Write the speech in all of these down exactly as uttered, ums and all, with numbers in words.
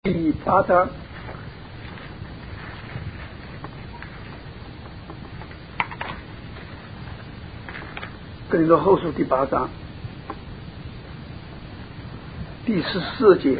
第八章，哥林多后书第八章第十四节，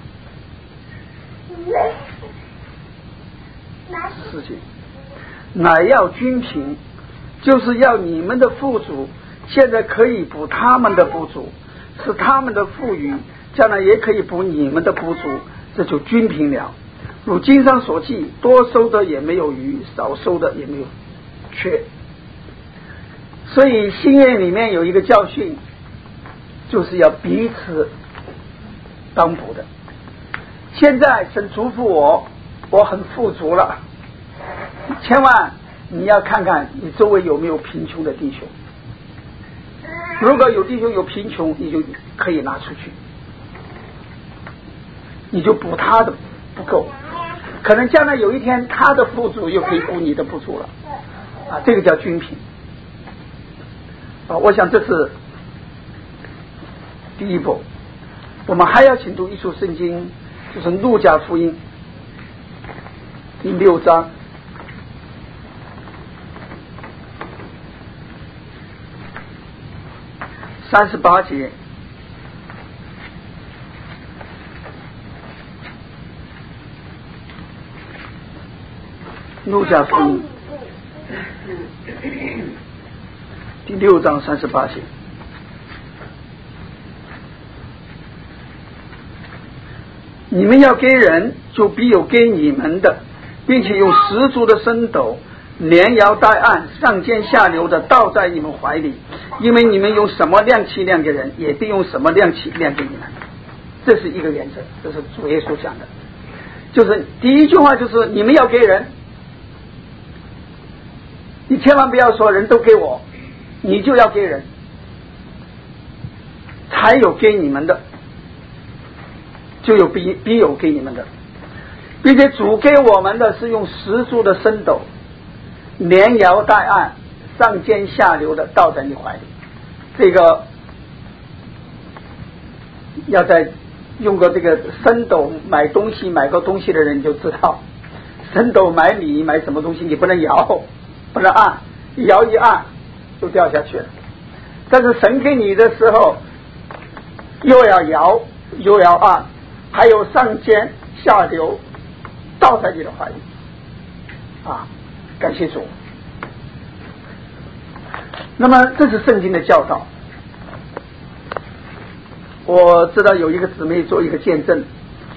十四节，乃要均平，就是要你们的富足现在可以补他们的不足，使他们的富裕将来也可以补你们的不足，这就均平了。如经上所记，多收的也没有余，少收的也没有缺。所以新约里面有一个教训，就是要彼此帮补的。现在神嘱咐我，我很富足了，千万你要看看你周围有没有贫穷的弟兄，如果有弟兄有贫穷，你就可以拿出去，你就补他的不够，可能将来有一天他的富足又可以补你的不足了啊，这个叫均平啊。我想这是第一步。我们还要请读一处圣经，就是路加福音第六章三十八节。路加福音第六章三十八节，你们要给人，就必有给你们的，并且用十足的升斗，连摇带按，上尖下流的倒在你们怀里，因为你们用什么量器量给人，也必用什么量器量给你们。这是一个原则，这是主耶稣讲的。就是第一句话就是你们要给人，你千万不要说人都给我，你就要给人，才有给你们的，就有必必有给你们的，并且主给我们的是用十足的升斗，连摇带按，上尖下流的倒在你怀里。这个要在用过这个升斗买东西买过东西的人就知道，升斗买米买什么东西你不能摇不能按，摇一按就掉下去了。但是神给你的时候又要摇又要按，还有上尖下流倒在你的怀里啊，感谢主。那么这是圣经的教导。我知道有一个姊妹做一个见证，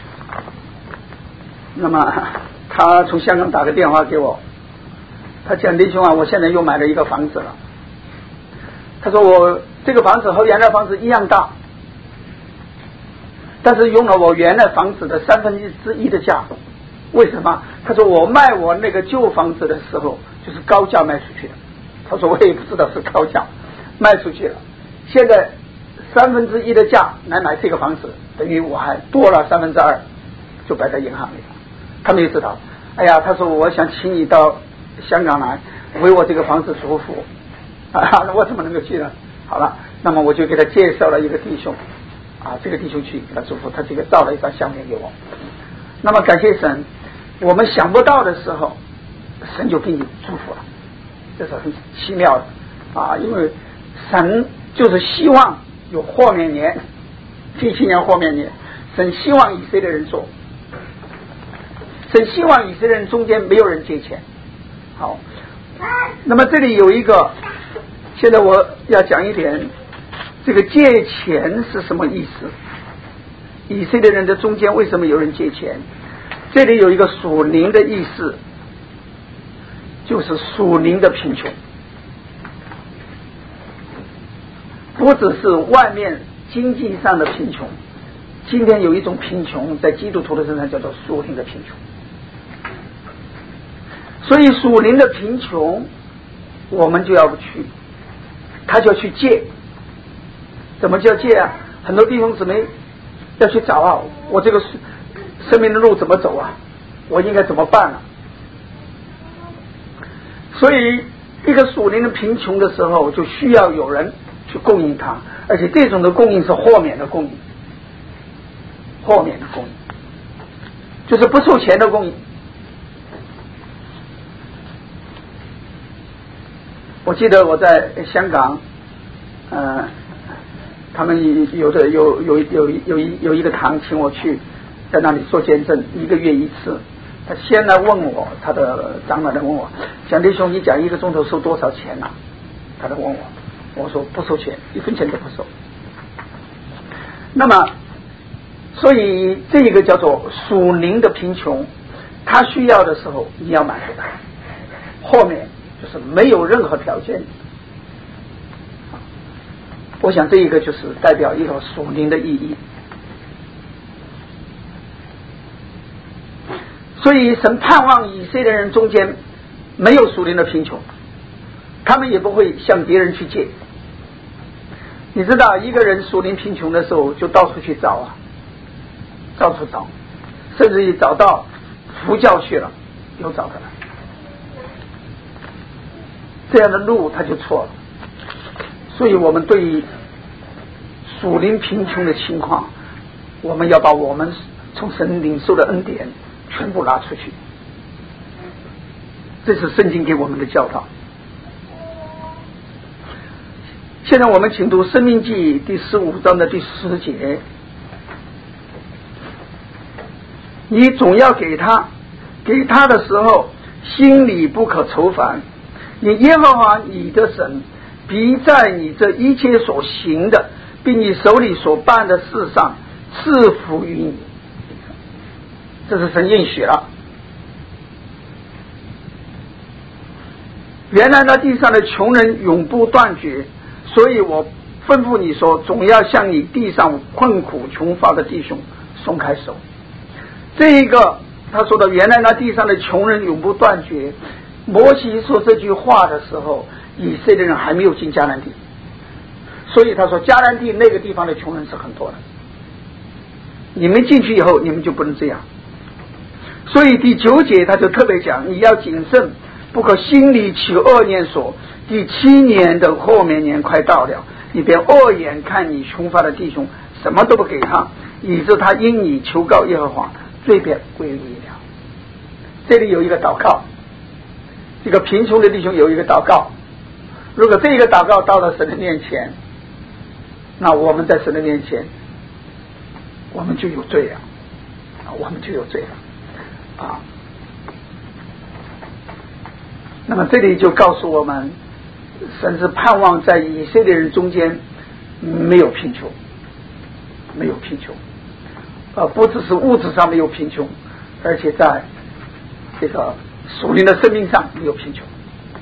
那么她从香港打个电话给我，她讲弟兄啊，我现在又买了一个房子了。她说我这个房子和原来房子一样大，但是用了我原来房子的三分之一的价。为什么？她说我卖我那个旧房子的时候就是高价卖出去的。她说我也不知道是高价卖出去了，现在三分之一的价来买这个房子，等于我还多了三分之二，就摆在银行里了。他们也知道，哎呀，他说我想请你到香港来为我这个房子祝福啊，那我怎么能够去呢？好了，那么我就给他介绍了一个弟兄啊，这个弟兄去给他祝福，他这个照了一张相片给我。那么感谢神，我们想不到的时候，神就给你祝福了，这是很奇妙的啊，因为神就是希望有豁免年，第七年豁免年，神希望以色列人做，神希望以色列人中间没有人借钱。好，那么这里有一个，现在我要讲一点，这个借钱是什么意思？以色列人的中间为什么有人借钱？这里有一个属灵的意思，就是属灵的贫穷，不只是外面经济上的贫穷，今天有一种贫穷在基督徒的身上叫做属灵的贫穷。所以属灵的贫穷我们就要去，他就要去借。怎么叫借啊？很多弟兄姊妹要去找啊，我这个生命的路怎么走啊，我应该怎么办啊？所以一个属灵的贫穷的时候就需要有人去供应他，而且这种的供应是豁免的供应，豁免的供应。 就是不收钱的供应。我记得我在香港，呃，他们有的有有有有一有一个堂请我去，在那里做见证，一个月一次。他先来问我，他的长老来问我，蒋弟兄，你讲一个钟头收多少钱啊？他来问我，我说不收钱，一分钱都不收。那么，所以这个叫做属灵的贫穷，他需要的时候你要满足他，后面就是没有任何条件。我想这一个就是代表一个属灵的意义。所以神盼望以色列人中间没有属灵的贫穷，他们也不会向别人去借。你知道一个人属灵贫穷的时候就到处去找啊，到处找，甚至于找到佛教去了又找他了，这样的路他就错了。所以我们对于属灵贫穷的情况，我们要把我们从神领受的恩典全部拿出去，这是圣经给我们的教导。现在我们请读申命记第十五章的第十节，你总要给他，给他的时候心里不可愁烦，你耶和华你的神必在你这一切所行的并你手里所办的事上赐福于你。这是神应许了。原来那地上的穷人永不断绝，所以我吩咐你说，总要向你地上困苦穷乏的弟兄松开手。这一个他说的原来那地上的穷人永不断绝，摩西说这句话的时候，以色列人还没有进迦南地，所以他说迦南地那个地方的穷人是很多的，你们进去以后你们就不能这样。所以第九节他就特别讲，你要谨慎，不可心里起恶念说，第七年的后面年快到了，你别恶眼看你穷乏的弟兄，什么都不给他，以致他因你求告耶和华，罪便归于了。这里有一个祷告，这个贫穷的弟兄有一个祷告，如果这一个祷告到了神的面前，那我们在神的面前我们就有罪了，我们就有罪了啊！那么这里就告诉我们，神是盼望在以色列人中间没有贫穷，没有贫穷，呃，不只是物质上没有贫穷，而且在这个属灵的生命上没有贫穷。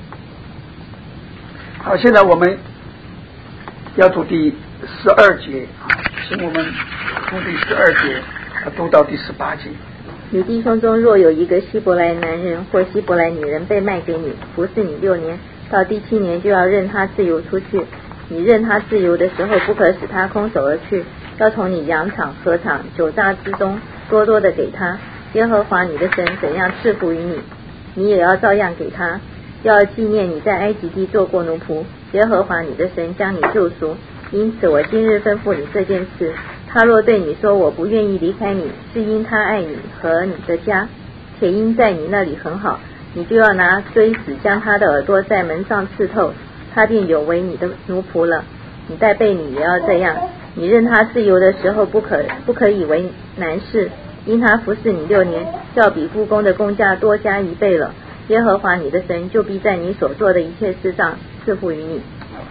好，现在我们要读第十二节，请我们读第十二节，读到第十八节。 你弟兄中若有一个希伯来男人或希伯来女人被卖给你，服侍你六年，到第七年就要任他自由出去。你任他自由的时候，不可使他空手而去，要从你羊场、禾场、酒榨之中多多的给他。耶和华你的神怎样赐福于你，你也要照样给他。要纪念你在埃及地做过奴仆，耶和华你的神将你救赎。因此我今日吩咐你这件事，他若对你说我不愿意离开你，是因他爱你和你的家，且因在你那里很好，你就要拿锥子将他的耳朵在门上刺透，他便有为你的奴仆了。你待婢女也要这样，你任他自由的时候，不可不可以为难事，因他服侍你六年，要比雇工的工价多加一倍了。耶和华你的神就必在你所做的一切事上赐福于你。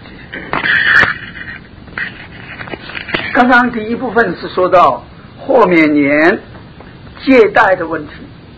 刚刚第一部分是说到豁免年借贷的问题，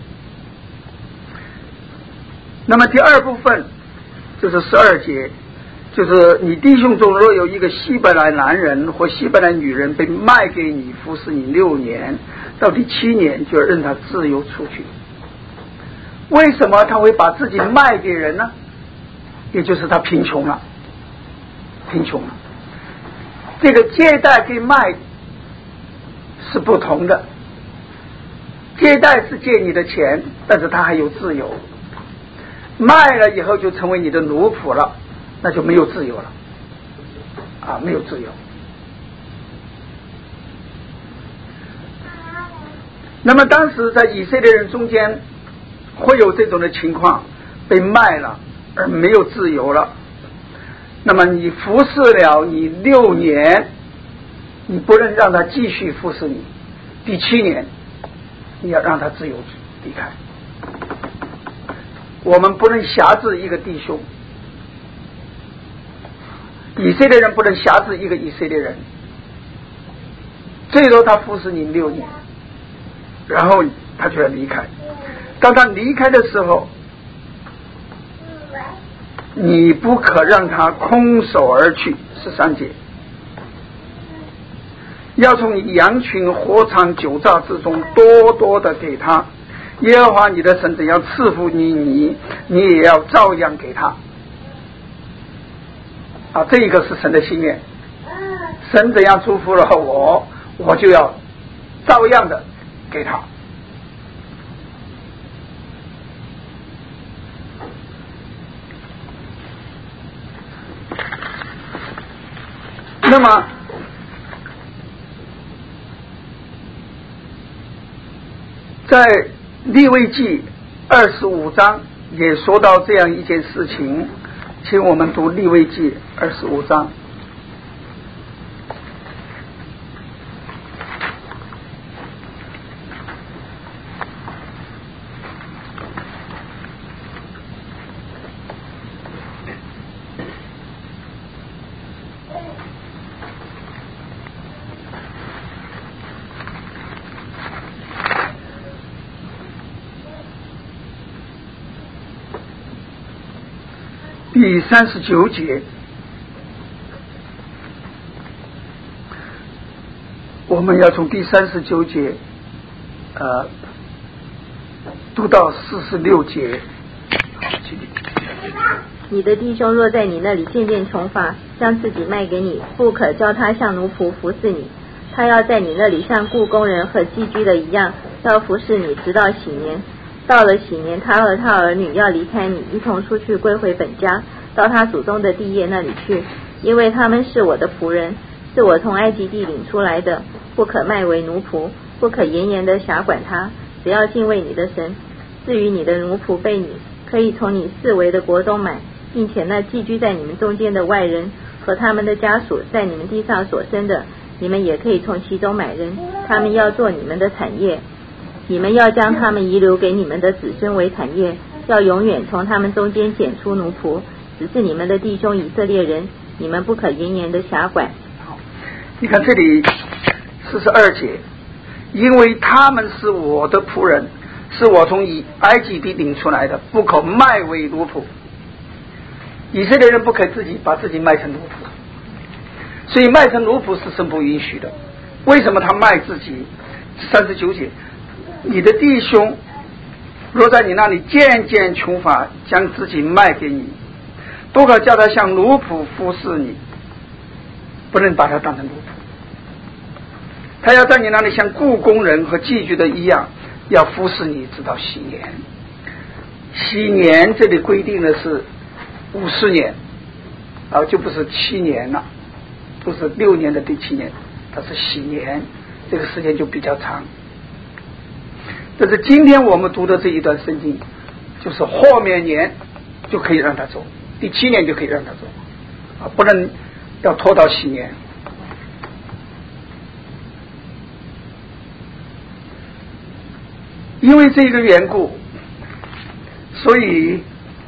那么第二部分就是十二节，就是你弟兄中若有一个希伯来男人或希伯来女人被卖给你，服侍你六年，到第七年就要任他自由出去。为什么他会把自己卖给人呢？也就是他贫穷了，贫穷了。这个借贷跟卖是不同的，借贷是借你的钱，但是他还有自由，卖了以后就成为你的奴仆了，那就没有自由了啊，没有自由。 那么当时在以色列人中间会有这种的情况，被卖了而没有自由了。那么你服侍了你六年，你不能让他继续服侍你，第七年你要让他自由离开。我们不能辖制一个弟兄，以色列人不能辖制一个以色列人，最多他服侍你六年，然后他就要离开。当他离开的时候，你不可让他空手而去，十三节，要从羊群禾场酒榨之中多多的给他，耶和华你的神怎样赐福你，你你也要照样给他。啊，这个是神的心愿，神怎样祝福了我，我就要照样的给他。那么在利未记二十五章也说到这样一件事情，请我们读利未记二十五章。第三十九节，我们要从第三十九节呃读到四十六节。 你的弟兄若在你那里渐渐穷乏，将自己卖给你，不可叫他像奴仆服侍你，他要在你那里像雇工人和寄居的一样，要服侍你直到禧年。到了禧年，他和他儿女要离开你，一同出去归回本家，到他祖宗的地业那里去，因为他们是我的仆人，是我从埃及地领出来的，不可卖为奴仆，不可严严的辖管他，只要敬畏你的神。至于你的奴仆被你可以从你四围的国中买，并且那寄居在你们中间的外人和他们的家属在你们地上所生的，你们也可以从其中买人，他们要做你们的产业。你们要将他们遗留给你们的子孙为产业，要永远从他们中间拣出奴仆，只是你们的弟兄以色列人，你们不可严严的辖管。 好，你看这里四十二节，因为他们是我的仆人，是我从以埃及地领出来的，不可卖为奴仆。以色列人不可以自己把自己卖成奴仆，所以卖成奴仆是神不允许的。为什么他卖自己？三十九节，你的弟兄若在你那里渐渐穷乏，将自己卖给你，不可叫他像奴仆服侍你，不能把他当成奴仆。他要在你那里像雇工人和寄居的一样，要服侍你直到禧年。禧年这里规定的是五十年啊，就不是七年了，不是六年的第七年，它是禧年，这个时间就比较长。但是今天我们读的这一段圣经，就是后面年就可以让他走，第七年就可以让他走啊，不能要拖到禧年。因为这个缘故，所以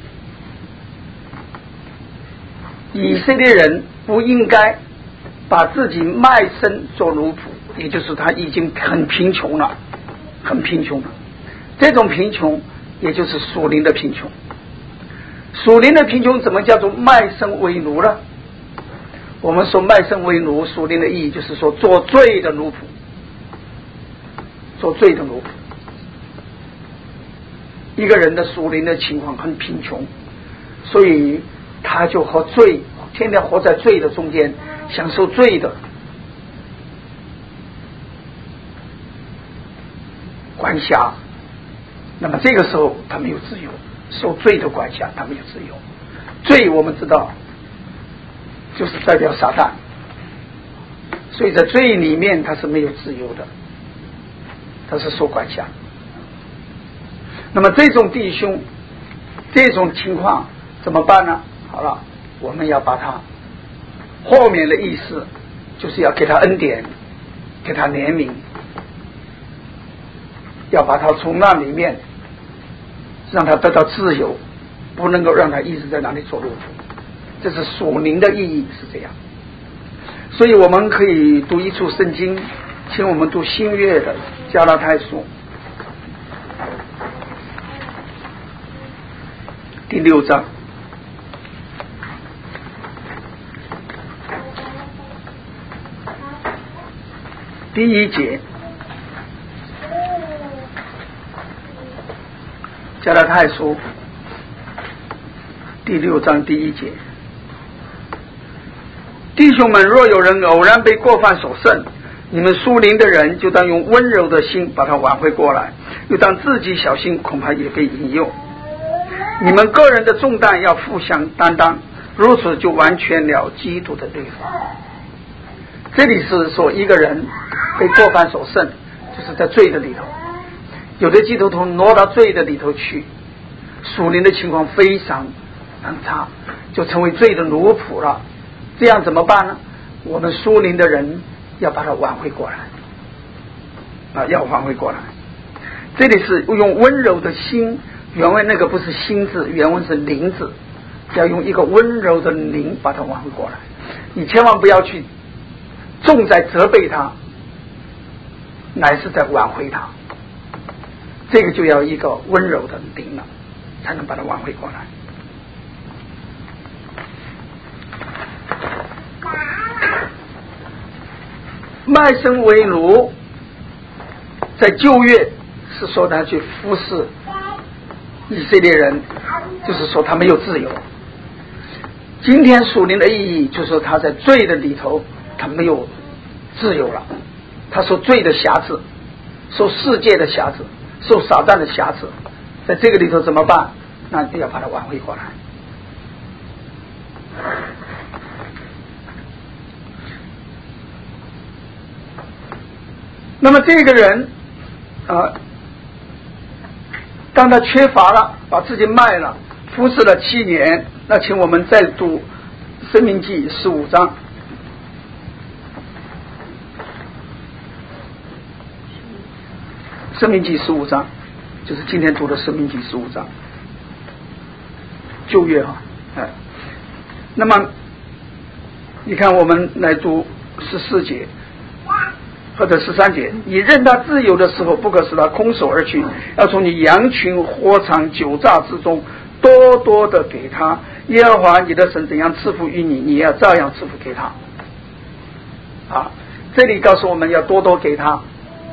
以色列人不应该把自己卖身做奴仆，也就是他已经很贫穷了，很贫穷了。这种贫穷也就是属灵的贫穷。属灵的贫穷怎么叫做卖身为奴呢？我们说卖身为奴，属灵的意义就是说做罪的奴仆，做罪的奴仆。一个人的属灵的情况很贫穷，所以他就和罪天天活在罪的中间，享受罪的管辖。那么这个时候他没有自由，受罪的管辖，他没有自由。罪我们知道就是代表撒旦，所以在罪里面他是没有自由的， 他是受管辖。那么这种弟兄这种情况怎么办呢？好了，我们要把他后面的意思就是要给他恩典，给他怜悯，要把他从那里面让他得到自由，不能够让他一直在那里做奴仆。这是属灵的意义是这样。所以我们可以读一处圣经，请我们读新约的加拉太书第六章第一节，加拉太书第六章第一节，弟兄们，若有人偶然被过犯所胜，你们属灵的人就当用温柔的心把他挽回过来，又当自己小心，恐怕也被引诱。你们个人的重担要互相担当，如此就完全了基督的律法。这里是说一个人被过犯所胜，就是在罪的里头，有的基督徒挪到罪的里头去，属灵的情况非常很差，就成为罪的奴仆了。这样怎么办呢？我们属灵的人要把它挽回过来啊，要挽回过来。这里是用温柔的心，原文那个不是心字，原文是灵字，要用一个温柔的灵把它挽回过来。你千万不要去重在责备他，乃是在挽回他。这个就要一个温柔的灵了，才能把它挽回过来。卖身为奴，在旧约是说他去服侍以色列人，就是说他没有自由。今天属灵的意义就是说他在罪的里头他没有自由了，他受罪的辖制，受世界的辖制，受撒旦的辖制，在这个里头怎么办？那就要把它挽回过来。那么这个人啊，当他缺乏了，把自己卖了，服侍了七年，那请我们再读申命记十五章。申命记十五章就是今天读的申命记十五章，旧约哈，哎，那么你看我们来读十四节或者十三节，你任他自由的时候，不可使他空手而去，要从你羊群、禾场、酒榨之中多多的给他。耶和华你的神怎样赐福于你，你也要照样赐福给他。啊，这里告诉我们要多多给他。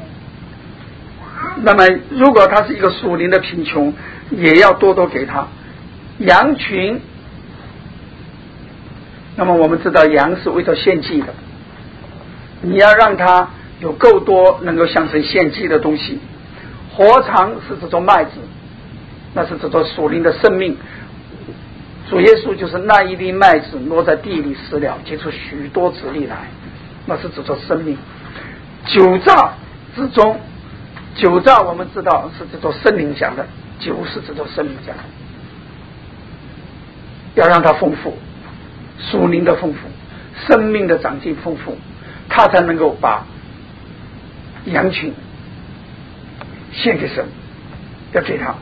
那么如果他是一个属灵的贫穷，也要多多给他。羊群，那么我们知道羊是为了献祭的，你要让他有够多能够向神献祭的东西。禾场是这种麦子，那是这种属灵的生命。主耶稣就是那一粒麦子落在地里死了，结出许多子粒来，那是这种生命。酒榨之中，酒榨我们知道是这种生命讲的，酒是这种生命讲的，要让它丰富，属灵的丰富，生命的长进丰富，他才能够把羊群献给神，要给他。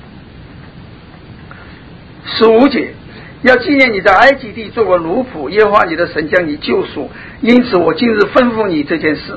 十五节，要纪念你在埃及地做过奴仆，耶和华你的神将你救赎，因此我今日吩咐你这件事。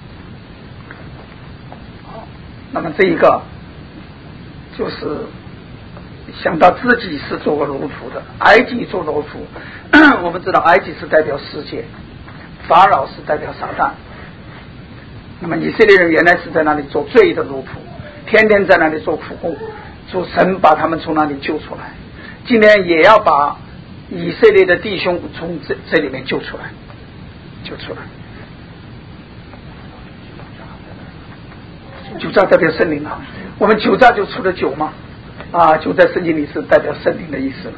那么这一个就是想到自己是做过奴仆的，埃及做奴仆，我们知道埃及是代表世界，法老是代表撒旦。那么以色列人原来是在那里做罪的奴仆，天天在那里做苦工，主神把他们从那里救出来。今天也要把以色列的弟兄从这这里面救出来，救出来。酒榨代表圣灵啊，我们酒榨就出了酒嘛，啊，酒在圣经里是代表圣灵的意思了。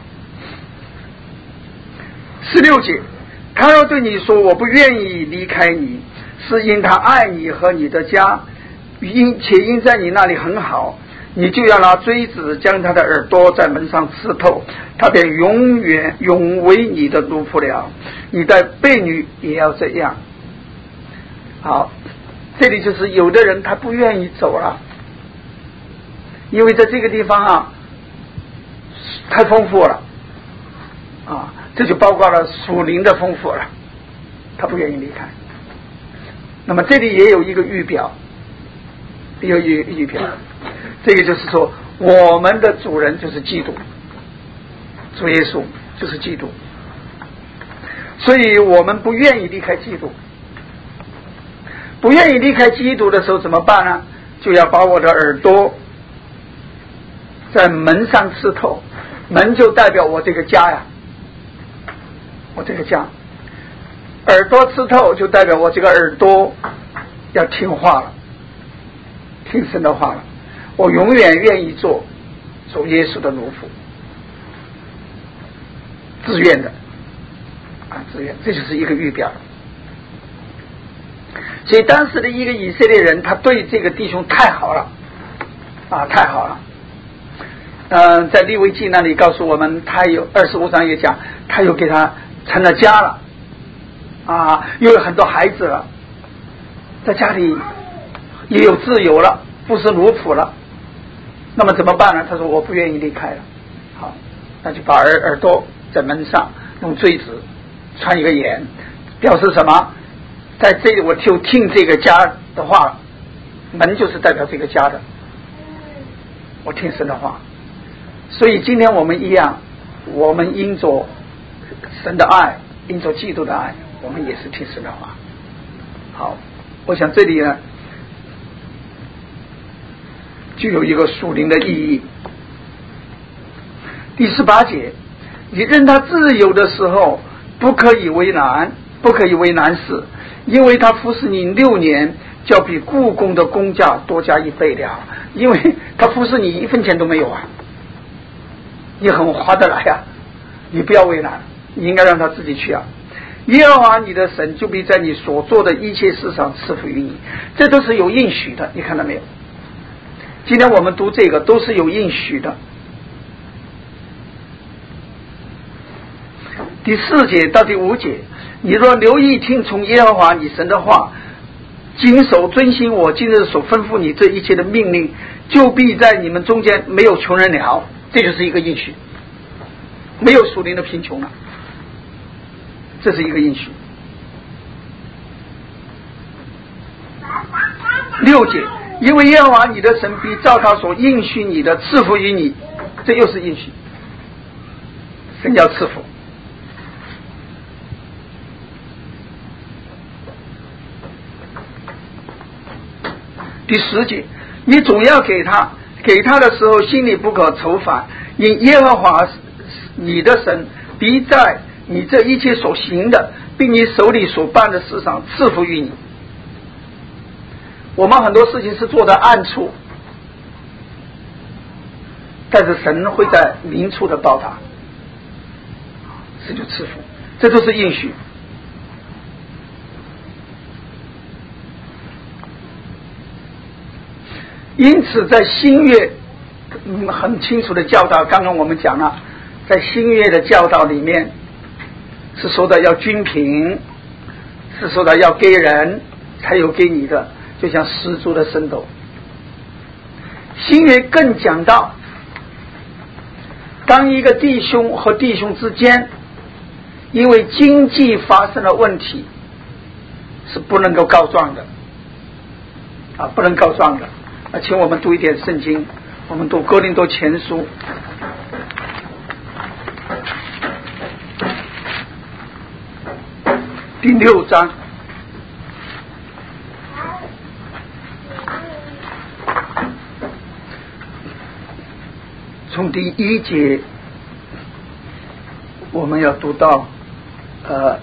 十六节，他要对你说我不愿意离开你，是因他爱你和你的家， 因且因在你那里很好，你就要拿锥子将他的耳朵在门上刺透，他便永远永为你的奴仆了。你的婢女也要这样。好，这里就是有的人他不愿意走了，因为在这个地方啊太丰富了啊，这就包括了属灵的丰富了，他不愿意离开。那么这里也有一个预表，有预预表，这个就是说我们的主人就是基督，主耶稣就是基督，所以我们不愿意离开基督。不愿意离开基督的时候怎么办呢？就要把我的耳朵在门上刺透，门就代表我这个家呀，我这个家，耳朵刺透就代表我这个耳朵要听话了，听神的话了，我永远愿意做做耶稣的奴仆，自愿的啊，自愿，这就是一个预表。所以当时的一个以色列人，他对这个弟兄太好了啊，太好了。嗯、呃，在利未记那里告诉我们，他有二十五章也讲，他又给他成了家了啊，又有很多孩子了，在家里也有自由了，不是奴仆了。那么怎么办呢？他说我不愿意离开了。好，那就把耳耳朵在门上用锥子穿一个眼，表示什么？在这里我就听这个家的话，门就是代表这个家的，我听神的话。所以今天我们一样，我们因着神的爱，因着基督的爱，我们也是听神的话。好，我想这里呢具有一个属灵的意义。第十八节，你任他自由的时候，不可以为难，不可以为难事，因为他服侍你六年，就比雇工的工价多加一倍了。因为他服侍你一分钱都没有啊，你很划得来啊，你不要为难，你应该让他自己去啊。耶和华你的神就必在你所做的一切事上赐福于你，这都是有应许的，你看到没有？今天我们读这个都是有应许的。第四节到第五节，你若留意听从耶和华你神的话，谨守遵行我今日所吩咐你这一切的命令，就必在你们中间没有穷人了。这就是一个应许，没有属灵的贫穷了，这是一个应许。六节，因为耶和华你的神必照他所应许你的赐福于你，这又是应许，神要赐福。第十节，你总要给他，给他的时候心里不可愁烦，因耶和华你的神必在你这一切所行的，并你手里所办的事上赐福于你。我们很多事情是做在暗处，但是神会在明处的报答，这就赐福，这都是应许。因此在新约、嗯、很清楚的教导，刚刚我们讲了，在新约的教导里面是说的要均平，是说的要给人才有给你的，就像十足的升斗。新约更讲到，当一个弟兄和弟兄之间因为经济发生了问题，是不能够告状的啊，不能告状的。啊，请我们读一点圣经，我们读哥林多前书第六章从第一节我们要读到呃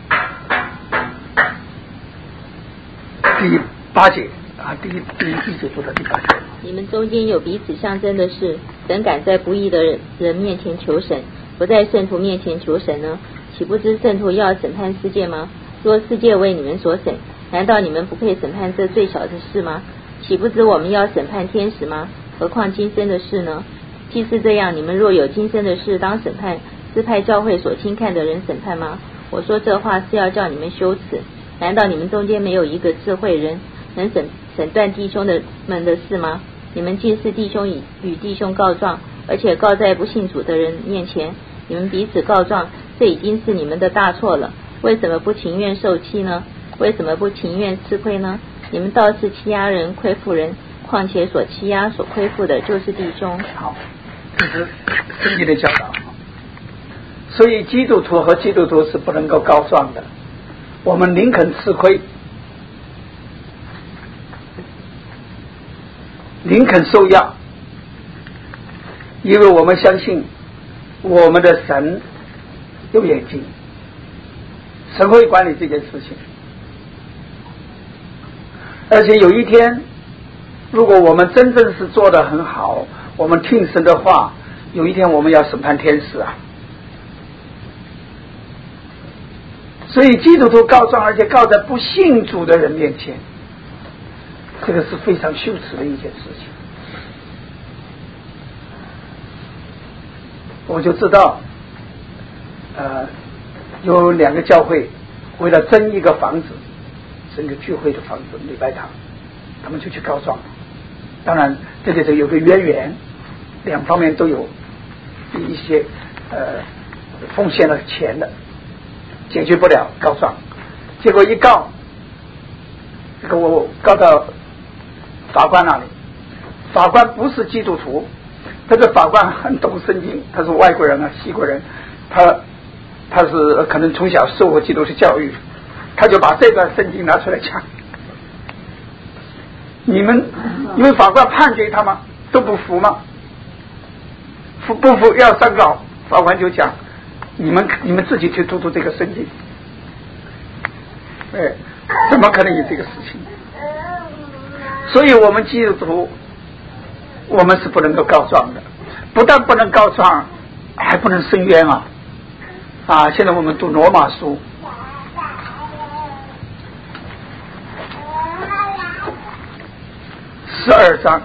第八节啊，第一第一节读到第八节。 你们中间有彼此相争的事，怎敢在不义的人面前求神，不在圣徒面前求神呢？岂不知圣徒要审判世界吗？若世界为你们所审，难道你们不配审判这最小的事吗？ 岂不知我们要审判天使吗？何况今生的事呢？既是这样，你们若有今生的事当审判，是派教会所轻看的人审判吗？我说这话是要叫你们羞耻。难道你们中间没有一个智慧人能审审断弟兄的们的事吗？你们既是弟兄与与弟兄告状，而且告在不信主的人面前，你们彼此告状，这已经是你们的大错了。为什么不情愿受欺呢？为什么不情愿吃亏呢？你们倒是欺压人亏负人，况且所欺压所亏负的就是弟兄。 好，这是圣经的教导。所以基督徒和基督徒是不能够告状的，我们宁肯吃亏，宁肯受压，因为我们相信我们的神有眼睛，神会管理这件事情。而且有一天，如果我们真正是做得很好，我们听神的话，有一天我们要审判天使啊。所以基督徒告状，而且告在不信主的人面前，这个是非常羞耻的一件事情。我就知道呃，有两个教会为了争一个房子，是一个聚会的房子，礼拜堂，他们就去告状。当然这里头有个渊源，两方面都有一些呃奉献了钱的，解决不了告状，结果一告，这个我告到法官那里，法官不是基督徒，这个法官很懂圣经，他是外国人啊，西国人，他他是可能从小受过基督的教育，他就把这段圣经拿出来讲。你们因为法官判决他吗？都不服吗？服不服要上告，法官就讲你们你们自己去读读这个圣经。哎，怎么可能有这个事情？所以我们基督徒我们是不能够告状的，不但不能告状，还不能申冤啊！啊，现在我们读罗马书十二章，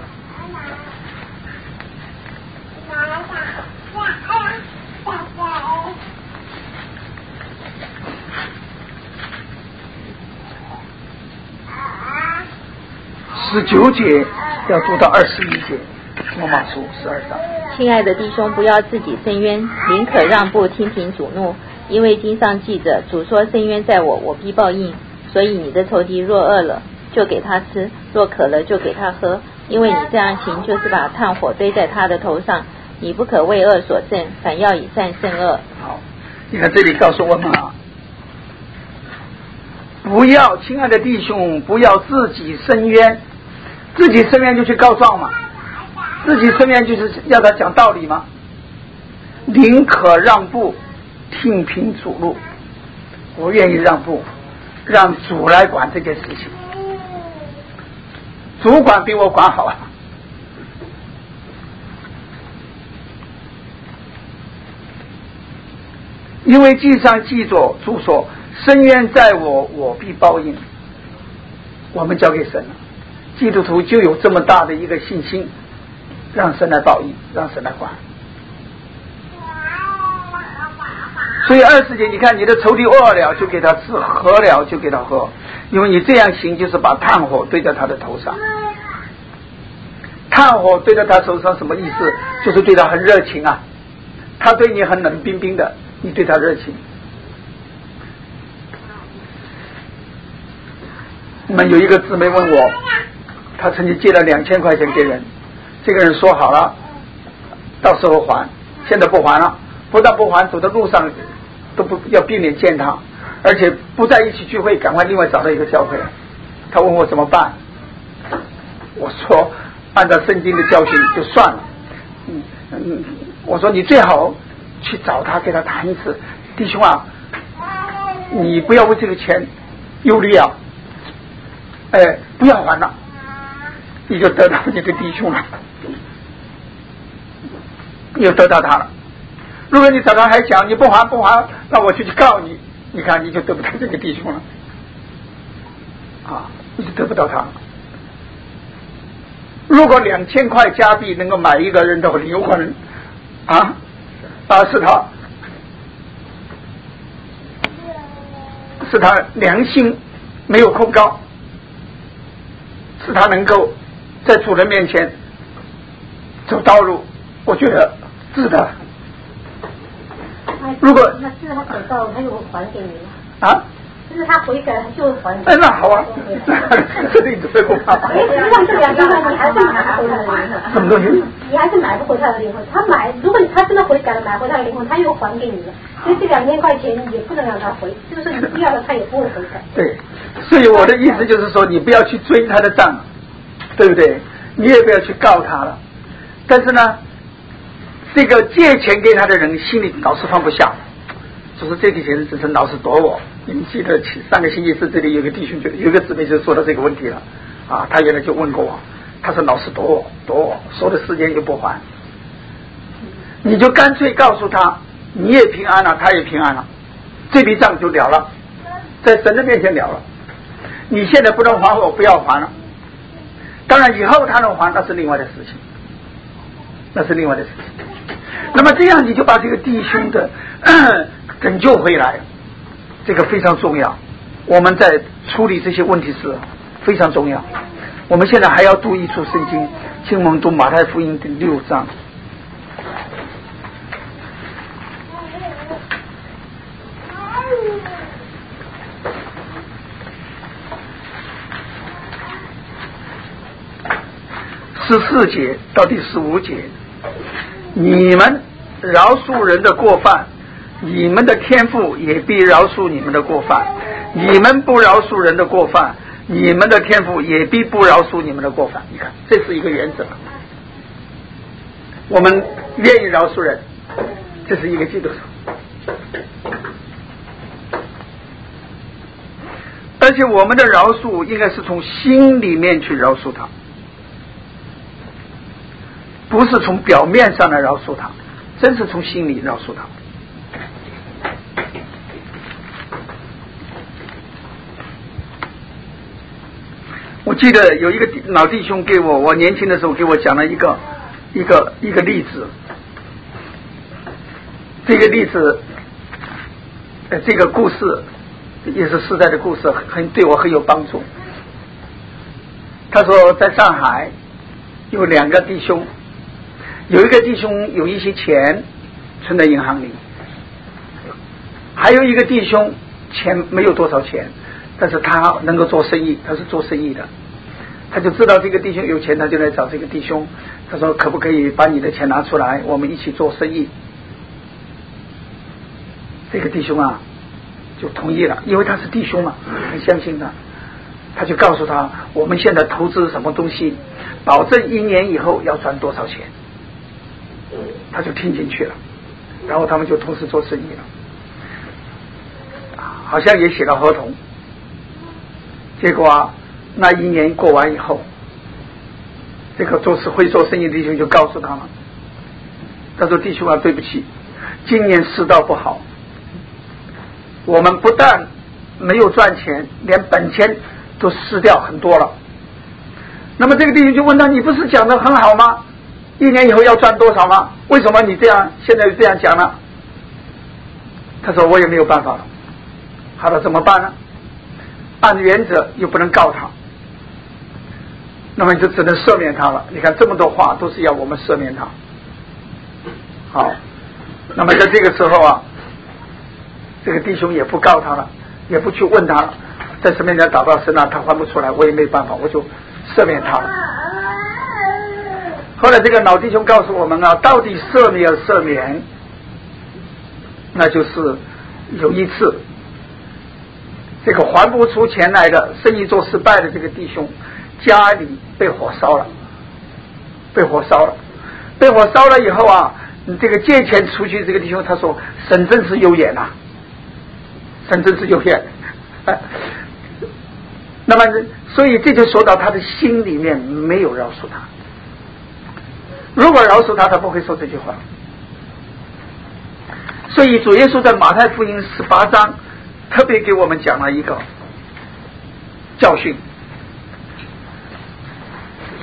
十九节要读到二十一节，罗马书十二章。 亲爱的弟兄，不要自己申冤，宁可让步，听凭主怒，因为经上记着，主说：申冤在我，我必报应。所以你的仇敌若饿了，就给他吃；若渴了，就给他喝。因为你这样行，就是把炭火堆在他的头上。你不可为恶所胜，反要以善胜恶。 好，你看这里告诉我们啊，不要，亲爱的弟兄，不要自己申冤。自己申冤就去告状嘛，自己申冤就是要他讲道理嘛。宁可让步，听凭主怒。我愿意让步，让主来管这件事情。主管比我管好啊。因为记上记着，主说：申冤在我，我必报应。我们交给神了，基督徒就有这么大的一个信心，让神来报应，让神来管。所以二十节，你看你的仇敌饿了就给他吃，渴了就给他喝，因为你这样行就是把炭火堆在他的头上。炭火堆在他头上什么意思？就是对他很热情啊，他对你很冷冰冰的，你对他热情。那么有一个姊妹问我，他曾经借了两千块钱给人，这个人说好了到时候还，现在不还了，不但不还，走在路上都不要避免见他，而且不在一起聚会，赶快另外找到一个教会。他问我怎么办，我说按照圣经的教训就算了。嗯嗯，我说你最好去找他，给他谈一次，弟兄啊，你不要为这个钱忧虑啊，哎，不要还了，你就得到你的弟兄了，你就得到他了。如果你早上还想你不还不还，那我就去告你，你看你就得不到这个弟兄了，啊，你就得不到他了。 如果两千块加币能够买一个人的灵魂啊啊，是他是他良心没有控告，是他能够在主人面前走道路，我觉得值得。如果那是他走道路，他就还给你了啊， 就是他悔改就还给你。 哎，那好啊，这里准备不怕。 像这两千块，你还是买不回他的灵魂。 什么东西？ 你还是买不回他的灵魂。他买，如果他真的悔改了，买回他的灵魂，他又还给你了。所以这两千块钱也不能让他回，就是你不要了，他也不会悔改。 对，所以我的意思就是说，你不要去追他的账，对不对？你也不要去告他了。但是呢，这个借钱给他的人心里老是放不下，就是这笔钱只是老是躲我。你们记得上个星期四这里有个弟兄就有一个姊妹就说到这个问题了啊，他原来就问过我，他说老是躲我躲我，说的时间又不还，你就干脆告诉他，你也平安了，他也平安了，这笔账就了了，在神的面前了了。你现在不能还我，不要还了。当然以后他能还，那是另外的事情，那是另外的事情。那么这样你就把这个弟兄的拯救回来，这个非常重要。我们在处理这些问题时非常重要。我们现在还要读一处圣经，请我们读马太福音第六章。十四节到第十五节，你们饶恕人的过犯，你们的天父也必饶恕你们的过犯；你们不饶恕人的过犯，你们的天父也必不饶恕你们的过犯。你看，这是一个原则。我们愿意饶恕人，这是一个基督徒。而且我们的饶恕应该是从心里面去饶恕他，不是从表面上来饶恕他，真是从心里饶恕他。我记得有一个老弟兄给我，我年轻的时候给我讲了一个一个一个例子，这个例子，呃，这个故事也是实在的故事，很对我很有帮助。他说，在上海有两个弟兄，有一个弟兄有一些钱存在银行里，还有一个弟兄钱没有多少钱，但是他能够做生意，他是做生意的。他就知道这个弟兄有钱，他就来找这个弟兄，他说可不可以把你的钱拿出来，我们一起做生意。这个弟兄啊就同意了，因为他是弟兄嘛，很相信他。他就告诉他，我们现在投资什么东西，保证一年以后要赚多少钱。他就听进去了，然后他们就同时做生意了，好像也写了合同。结果啊，那一年过完以后，这个做事会做生意的弟兄就告诉他了，他说弟兄啊，对不起，今年世道不好，我们不但没有赚钱，连本钱都失掉很多了。那么这个弟兄就问他，你不是讲得很好吗？一年以后要赚多少吗？为什么你这样现在这样讲呢？他说我也没有办法了。好了，怎么办呢？按原则又不能告他，那么就只能赦免他了。你看这么多话都是要我们赦免他。好，那么在这个时候啊，这个弟兄也不告他了，也不去问他了，在神面前祷告，神啊，他还不出来，我也没办法，我就赦免他了。后来这个老弟兄告诉我们啊，到底赦免要赦免，那就是有一次这个还不出钱来的，生意做失败的这个弟兄家里被火烧了，被火烧了，被火烧了以后啊，这个借钱出去这个弟兄他说，神真是有眼啊，神真是有眼。那么所以这就说到他的心里面没有饶恕他，如果饶恕他，他不会说这句话。所以主耶稣在马太福音十八章特别给我们讲了一个教训。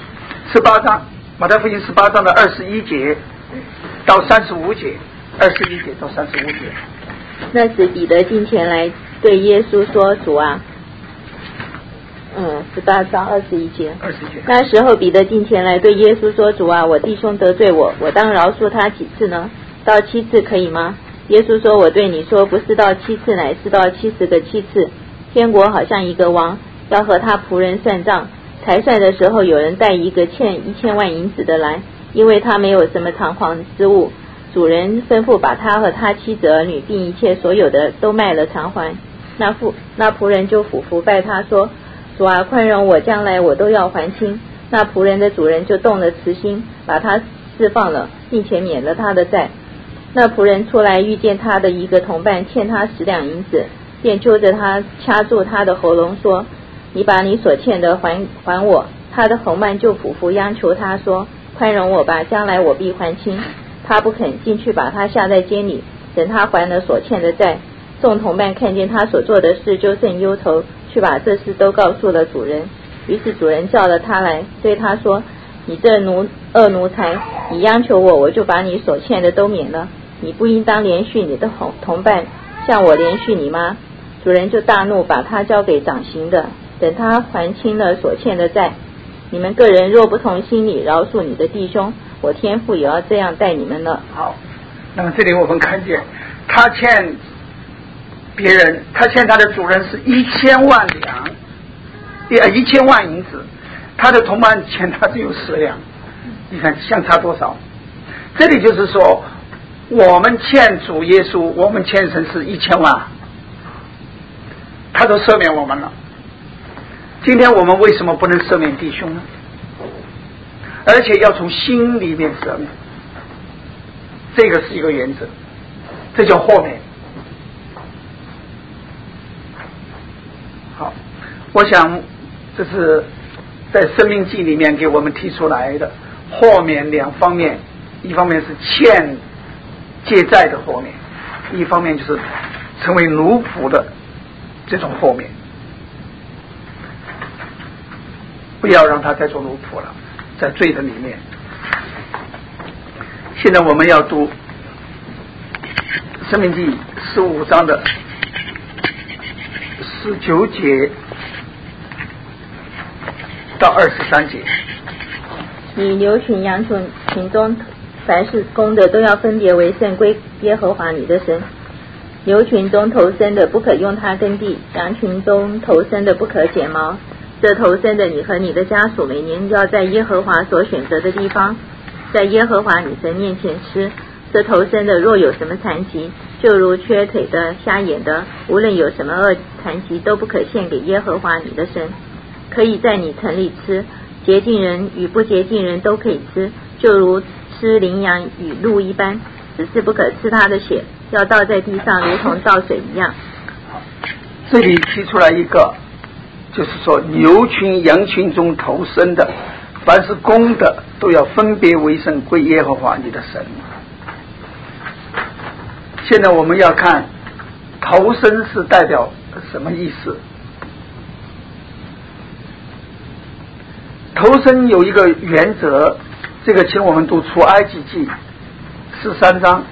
十八章，马太福音十八章的二十一节到三十五节，二十一节到三十五节。 那时彼得进前来对耶稣说：“主啊。”嗯，十八章二十一节。 二十一节。 那时候彼得进前来对耶稣说：“主啊，我弟兄得罪我，我当饶恕他几次呢？到七次可以吗？”耶稣说：“我对你说，不是到七次，乃是到七十个七次。天国好像一个王要和他仆人算账，才算的时候，有人带一个欠一千万银子的来，因为他没有什么偿还之物。主人吩咐把他和他妻子儿女并一切所有的都卖了偿还。那父那仆人就俯伏拜他说：主啊，宽容我，将来我都要还清。那仆人的主人就动了慈心，把他释放了，并且免了他的债。那仆人出来遇见他的一个同伴欠他十两银子，便揪着他掐住他的喉咙说：你把你所欠的还还我。他的同伴就俯伏央求他说：宽容我吧，将来我必还清。他不肯，进去把他下在监里，等他还了所欠的债。众同伴看见他所做的事，就甚忧愁，去把这事都告诉了主人。于是主人叫了他来，对他说：你这奴恶奴才，你央求我，我就把你所欠的都免了。你不应当连续你的同同伴，像我连续你吗？主人就大怒，把他交给掌刑的，等他还清了所欠的债。你们个人若不从心里饶恕你的弟兄，我天父也要这样待你们了。 好，那么这里我们看见他欠别人，他欠他的主人是一千万两，呃一千万银子，他的同伴欠他只有十两，你看相差多少？这里就是说，我们欠主耶稣，我们欠神是一千万，他都赦免我们了。今天我们为什么不能赦免弟兄呢？而且要从心里面赦免，这个是一个原则，这叫豁免。好，我想这是在生命记里面给我们提出来的豁免两方面，一方面是欠借债的豁免，一方面就是成为奴仆的这种豁免。不要让他再做奴仆了，在罪的里面。现在我们要读申命记十五章的十九节到二十三节。 你牛群羊群群中凡是公的，都要分别为圣，归耶和华你的神。牛群中头生的不可用它耕地，羊群中头生的不可剪毛。这头生的，你和你的家属每年要在耶和华所选择的地方，在耶和华你神面前吃。这头生的若有什么残疾，就如缺腿的、瞎眼的，无论有什么恶残疾，都不可献给耶和华你的神。可以在你城里吃，洁净人与不洁净人都可以吃，就如吃羚羊与鹿一般，只是不可吃它的血，要倒在地上，如同倒水一样。 这里提出来一个，就是说牛群羊群中头生的，凡是公的，都要分别为圣，归耶和华你的神。现在我们要看头生是代表什么意思。头生有一个原则，这个请我们读出埃及记十三章。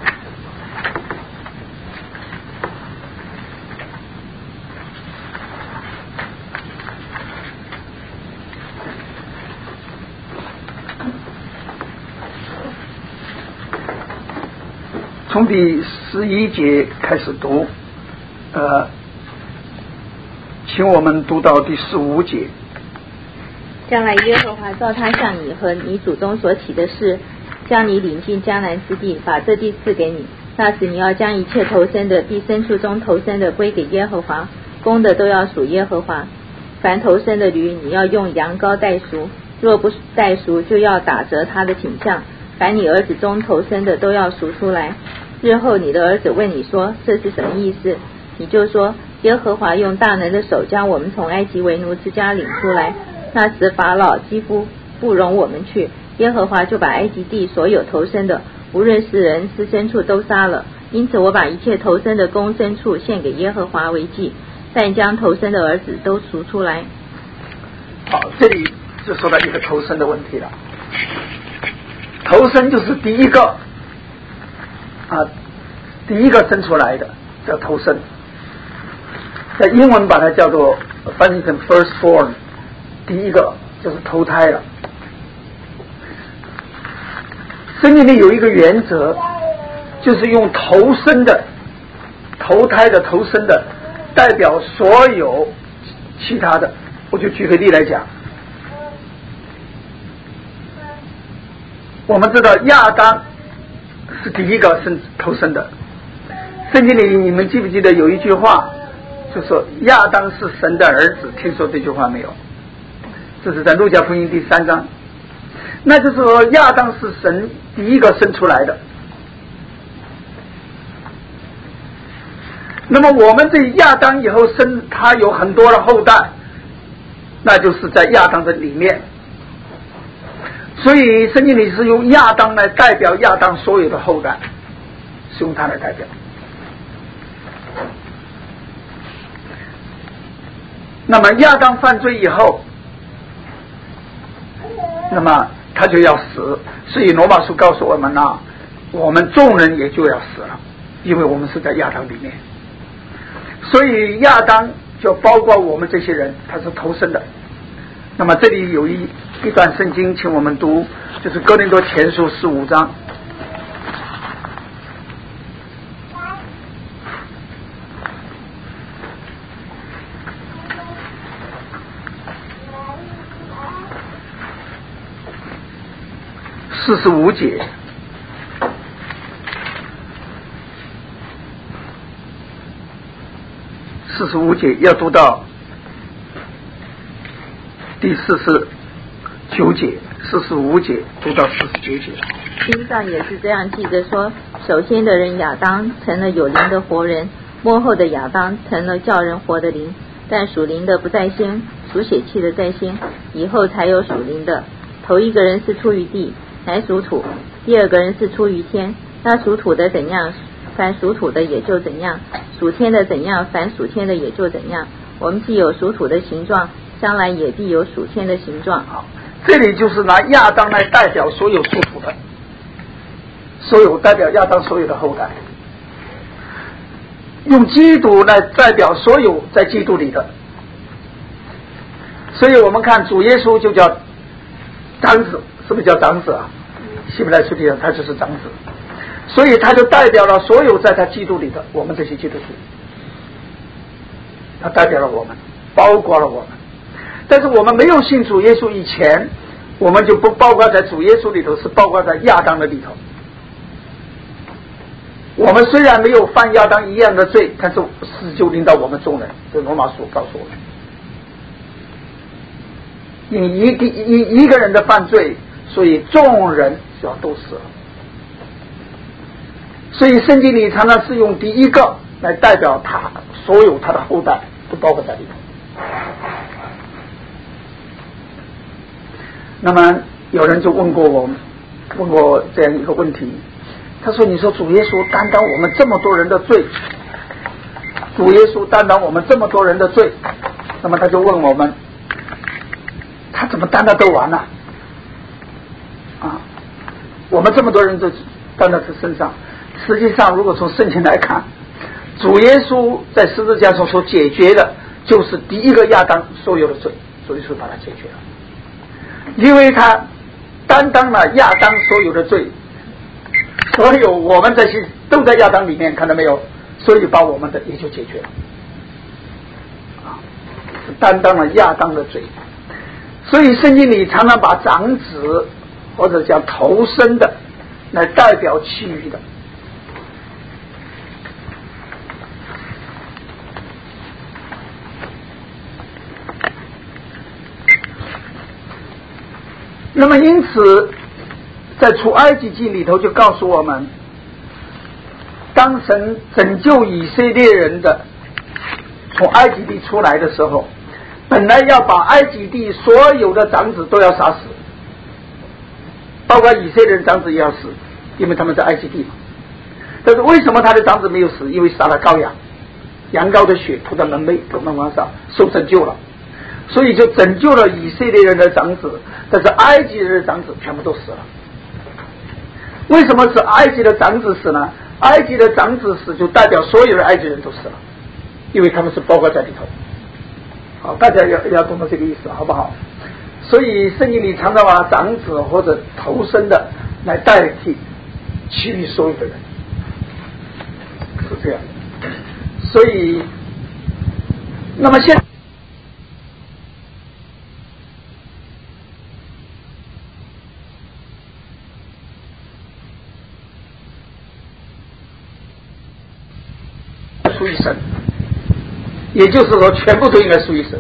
从第十一节开始读，呃，请我们读到第十五节。 将来耶和华照他向你和你祖宗所起的事，将你领进迦南之地，把这地赐给你。那时你要将一切头生的，必牲畜中头生的归给耶和华，公的都要属耶和华。凡头生的驴，你要用羊羔代赎，若不代赎，就要打折他的品项。凡你儿子中头生的，都要赎出来。日后你的儿子问你说，这是什么意思？你就说，耶和华用大能的手将我们从埃及为奴之家领出来。那时法老几乎不容我们去，耶和华就把埃及地所有头生的，无论是人是牲畜都杀了。因此我把一切头生的公牲畜献给耶和华为祭，但将头生的儿子都赎出来。 好，这里就说到一个头生的问题了。头生就是第一个啊，第一个生出来的叫头生，在英文把它叫做翻译成 first born， 第一个就是投胎了。圣经里有一个原则，就是用投生的、投胎的、投生的代表所有其他的。我就举个例来讲，我们知道亚当是第一个生投生的。圣经里你们记不记得有一句话，就说亚当是神的儿子？听说这句话没有？这是在路加福音第三章。那就是说亚当是神第一个生出来的。那么我们这亚当以后生，他有很多的后代，那就是在亚当的里面。所以圣经里是用亚当来代表亚当所有的后代，是用他来代表。那么亚当犯罪以后，那么他就要死，所以罗马书告诉我们呢，我们众人也就要死了，因为我们是在亚当里面。所以亚当就包括我们这些人，他是头生的。那么这里有一一段圣经，请我们读，就是哥林多前书十五章。四十五节，四十五节要读到第四十九节，四十五节读到四十九节。 经上也是这样记着说，首先的人亚当成了有灵的活人，末后的亚当成了叫人活的灵。但属灵的不在先，属血气的在先，以后才有属灵的。头一个人是出于地，乃属土；第二个人是出于天，那属土的怎样，凡属土的也就怎样；属天的怎样，凡属天的也就怎样。我们既有属土的形状，将来也必有属天的形状。 好，这里就是拿亚当来代表所有属土的，所有代表亚当所有的后代，用基督来代表所有在基督里的。所以我们看主耶稣就叫长子，是不是叫长子啊？希伯来书里他就是长子，所以他就代表了所有在他基督里的我们这些基督徒，他代表了我们，包括了我们。但是我们没有信主耶稣以前，我们就不包括在主耶稣里头，是包括在亚当的里头。我们虽然没有犯亚当一样的罪，但是死就临到我们众人，这罗马书告诉我们，因一一一个人的犯罪，所以众人就要都死了。所以圣经里常常是用第一个来代表他所有他的后代都包括在里头。那么有人就问过我问过这样一个问题，他说你说主耶稣担当我们这么多人的罪，主耶稣担当我们这么多人的罪，那么他就问我们，他怎么担当得完呢？啊，我们这么多人都担到他身上。实际上如果从圣经来看，主耶稣在十字架上所解决的就是第一个亚当所有的罪，主耶稣把它解决了，因为他担当了亚当所有的罪，所有我们这些都在亚当里面，看到没有？所以把我们的也就解决了，啊，担当了亚当的罪。所以圣经里常常把长子或者叫头生的来代表其余的。那么因此在出埃及记里头就告诉我们，当神拯救以色列人的从埃及地出来的时候，本来要把埃及地所有的长子都要杀死，包括以色列人长子也要死，因为他们在埃及地嘛。但是为什么他的长子没有死？因为杀了羔羊，羊羔的血涂在门楣门框上，受拯救了。 所以就拯救了以色列人的长子，但是埃及人的长子全部都死了。为什么是埃及的长子死呢？埃及的长子死就代表所有的埃及人都死了，因为他们是包括在里头。好，大家要要懂得这个意思，好不好？所以圣经里常常把长子或者头生的来代替其余所有的人，是这样。所以，那么现在属于神，也就是说全部都应该属于神。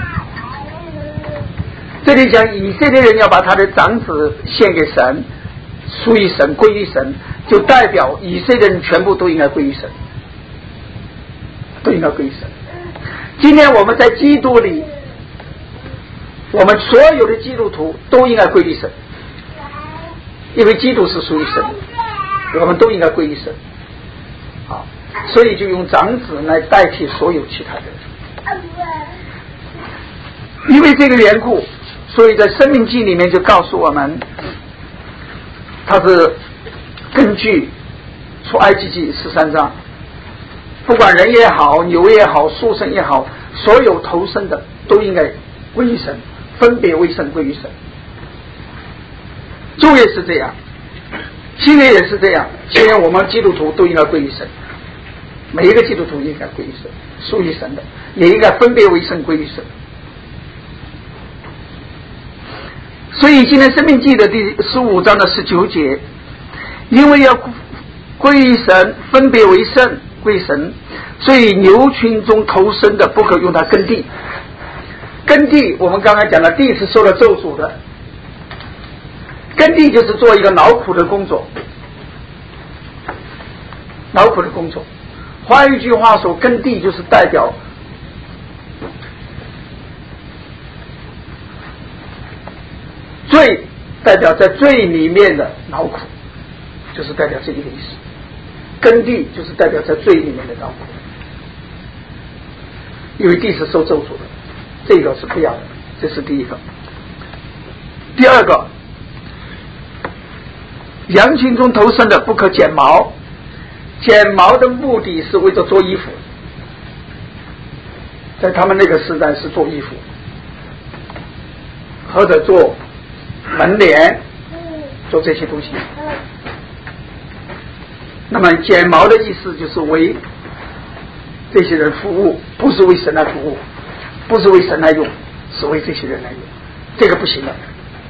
这里讲以色列人要把他的长子献给神，属于神，归于神，就代表以色列人全部都应该归于神，都应该归于神。今天我们在基督里，我们所有的基督徒都应该归于神，因为基督是属于神，我们都应该归于神。好，所以就用长子来代替所有其他的人。因为这个缘故，所以在申命记里面就告诉我们，它是根据出埃及记十三章，不管人也好，牛也好，畜生也好，所有投生的都应该归于神，分别为圣，归于神。旧约是这样，新约也是这样，今天我们基督徒都应该归于神，每一个基督徒应该归于神，属于神的也应该分别为圣，归于神。所以今天申命记的第十五章的十九节，因为要归于神，分别为圣，归神，所以牛群中投生的不可用它耕地。耕地我们刚才讲了，地是受了咒诅的，耕地就是做一个劳苦的工作，劳苦的工作。换一句话说，耕地就是代表罪，代表在罪里面的劳苦，就是代表这一个意思。耕地就是代表在罪里面的劳苦，因为地是受咒诅的，这个是不要的，这是第一个。第二个，羊群中投生的不可剪毛，剪毛的目的是为了做衣服，在他们那个时代是做衣服，或者做门帘，做这些东西。那么剪毛的意思就是为这些人服务，不是为神来服务，不是为神来用，是为这些人来用，这个不行的。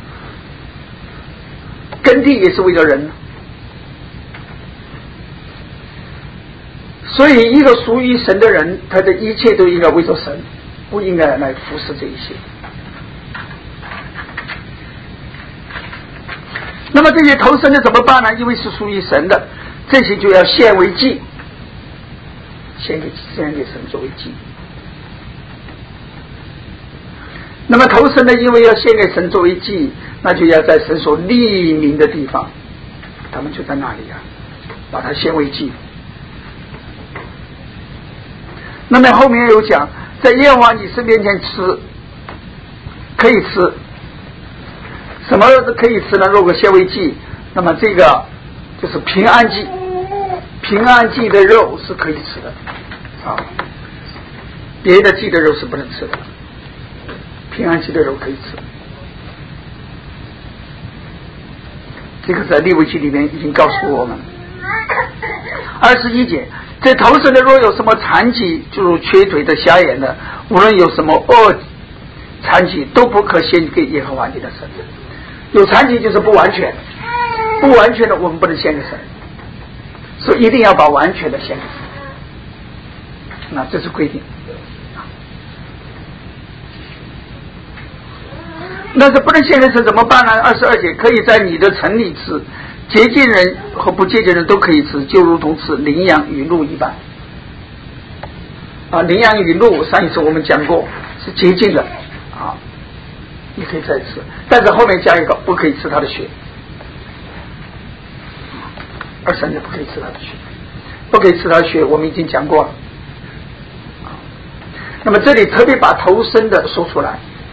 耕地也是为了人，所以一个属于神的人，他的一切都应该为着神，不应该来服侍这一些。那么这些投生的怎么办呢？因为是属于神的，这些就要献为祭，献给献给神作为祭。那么投生的因为要献给神作为祭，那就要在神所立名的地方，他们就在那里啊，把它献为祭。那么后面有讲，在耶和华你神面前吃，可以吃，什么可以吃呢？如果献为祭，那么这个就是平安祭，平安祭的肉是可以吃的啊，别的祭的肉是不能吃的，平安祭的肉可以吃。这个在利未记里面已经告诉我们。二十一节，这头生的若有什么残疾，诸如缺腿的、瞎眼的，无论有什么恶残疾，都不可献给耶和华你的神。有残疾就是不完全，不完全的我们不能献给神，所以一定要把完全的献给神。那这是规定。那是不能献给神怎么办呢？二十二节，可以在你的城里吃，洁净人和不洁净人都可以吃，就如同吃羚羊与鹿一般。啊，羚羊与鹿上一次我们讲过是洁净的啊，你可以再吃，但是后面加一个不可以吃它的血。二三节不可以吃它的血，不可以吃它的血，我们已经讲过了。那么这里特别把头生的说出来，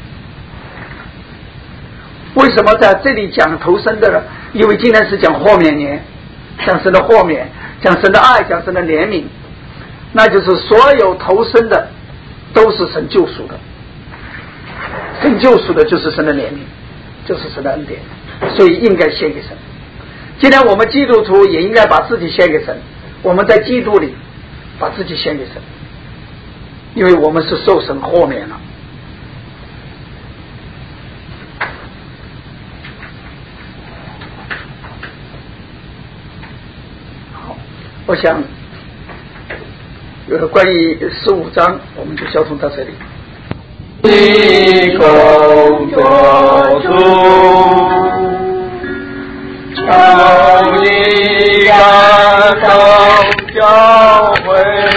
什么在这里讲投生的呢？因为今天是讲豁免年，讲神的豁免，讲神的爱，讲神的怜悯，那就是所有投生的都是神救赎的，神救赎的就是神的怜悯，就是神的恩典，所以应该献给神。今天我们基督徒也应该把自己献给神，我们在基督里把自己献给神，因为我们是受神豁免了。好，我想呃关于十五章我们就交通到这里。 你工作中求你感动教会，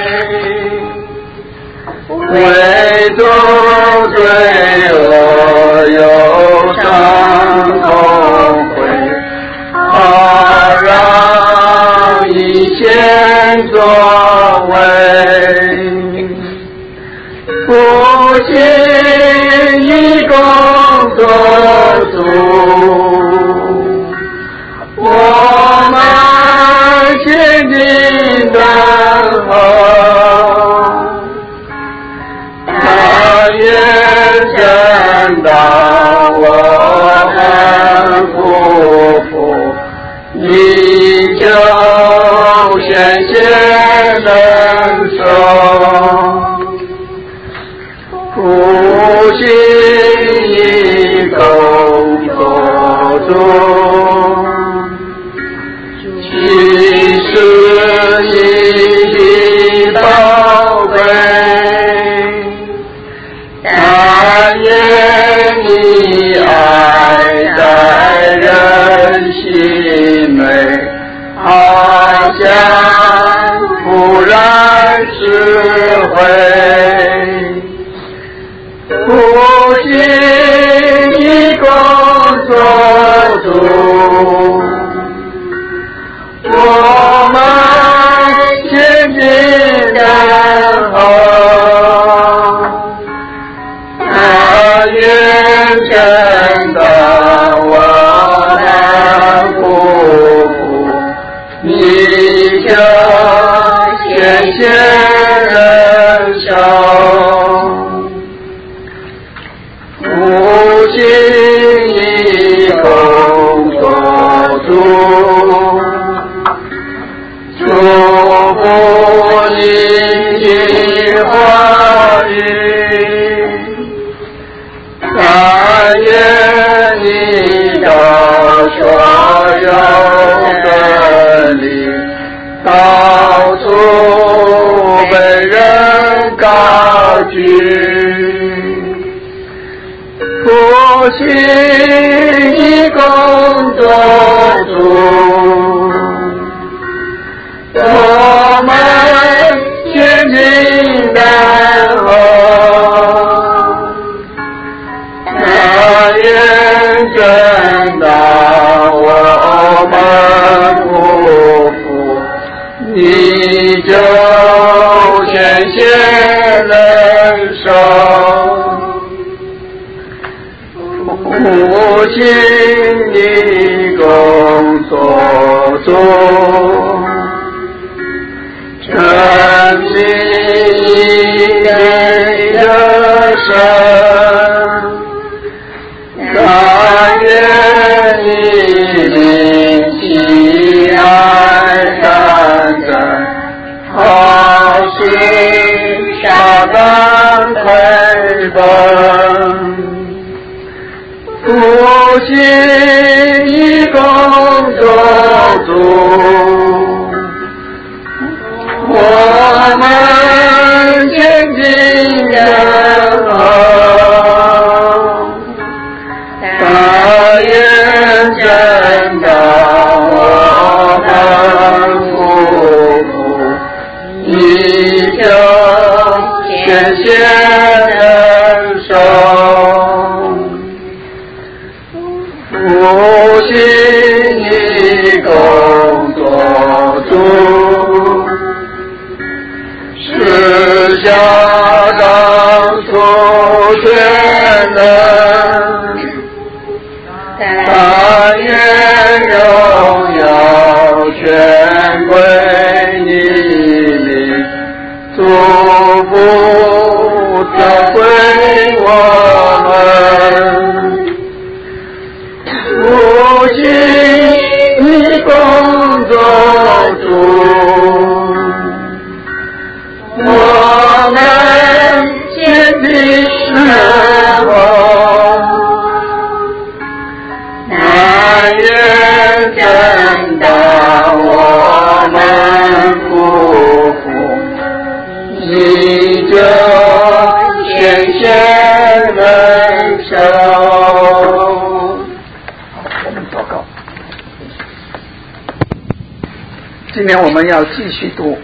为主罪恶忧伤痛悔，好让一切作为，不轻易工作主，我们坚定等候，但愿真当我们夫妇，你就显现人生，不轻易工作中，其实你的宝贝，但愿你爱在人心内，好像忽然智慧，不轻易工作中，我们坚定等候，但愿真的我们夫妇，你就显现人生，不轻易工作中，祝福你的话语，但愿你的所有真理到处被人高举，不轻易工作中，我们坚定等候，但愿真的我们夫妇，你就显现人生，不轻易工作中，真理的神，但愿你灵气爱战争，好使撒旦亏本，不轻易工作中，我们坚定等候，但愿真的我们夫妇，你就显现人生，不今天我们要继续读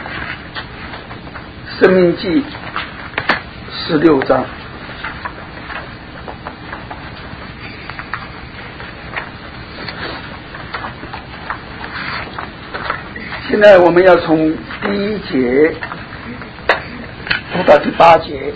《申命记》十六章。现在我们要从第一节读到第八节。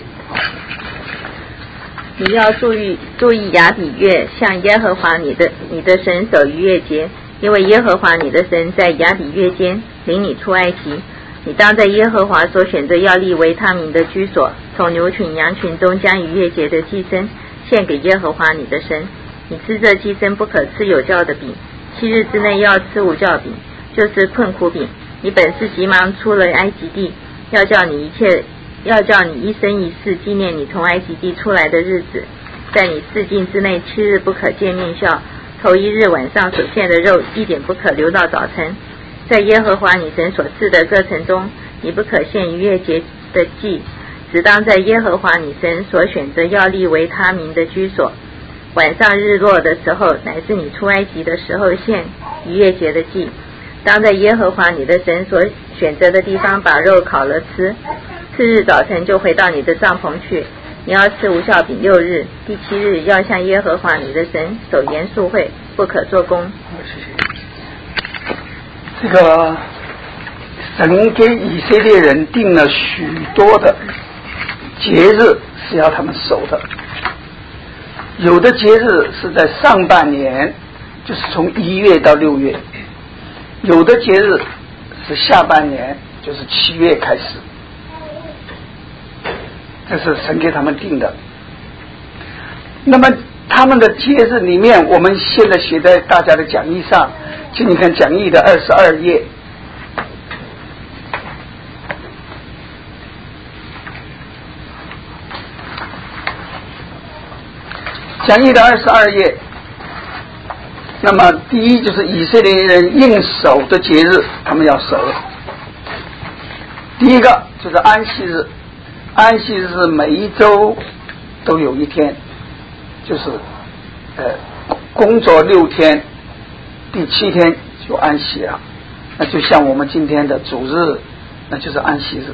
你要注意注意亚比月，向耶和华你的你的神守逾越节，因为耶和华你的神在亚比月间领你出埃及。你当在耶和华所选择要立为他名的居所，从牛群羊群中将逾越节的祭牲献给耶和华你的神。你吃这祭牲不可吃有酵的饼，七日之内要吃无酵饼，就是困苦饼。你本是急忙出了埃及地，要叫你一切要叫你一生一世纪念你从埃及地出来的日子。在你四境之内七日不可见面笑，头一日晚上所献的肉一点不可留到早晨。在耶和华你神所赐的各城中，你不可献逾越节的祭，只当在耶和华你神所选择要立为他名的居所。晚上日落的时候，乃是你出埃及的时候献逾越节的祭。当在耶和华你的神所选择的地方把肉烤了吃。次日早晨就回到你的帐篷去，你要吃无酵饼六日，第七日要向耶和华你的神守严肃会，不可做工。 谢谢。这个神给以色列人定了许多的节日是要他们守的，有的节日是在上半年，就是从一月到六月，有的节日是下半年，就是七月开始，这是神给他们定的。那么他们的节日里面，我们现在写在大家的讲义上，请你看讲义的二十二页。讲义的二十二页，那么第一就是以色列人应守的节日，他们要守。第一个就是安息日，安息日每一周都有一天，就是呃工作六天，第七天就安息了，那就像我们今天的主日，那就是安息日。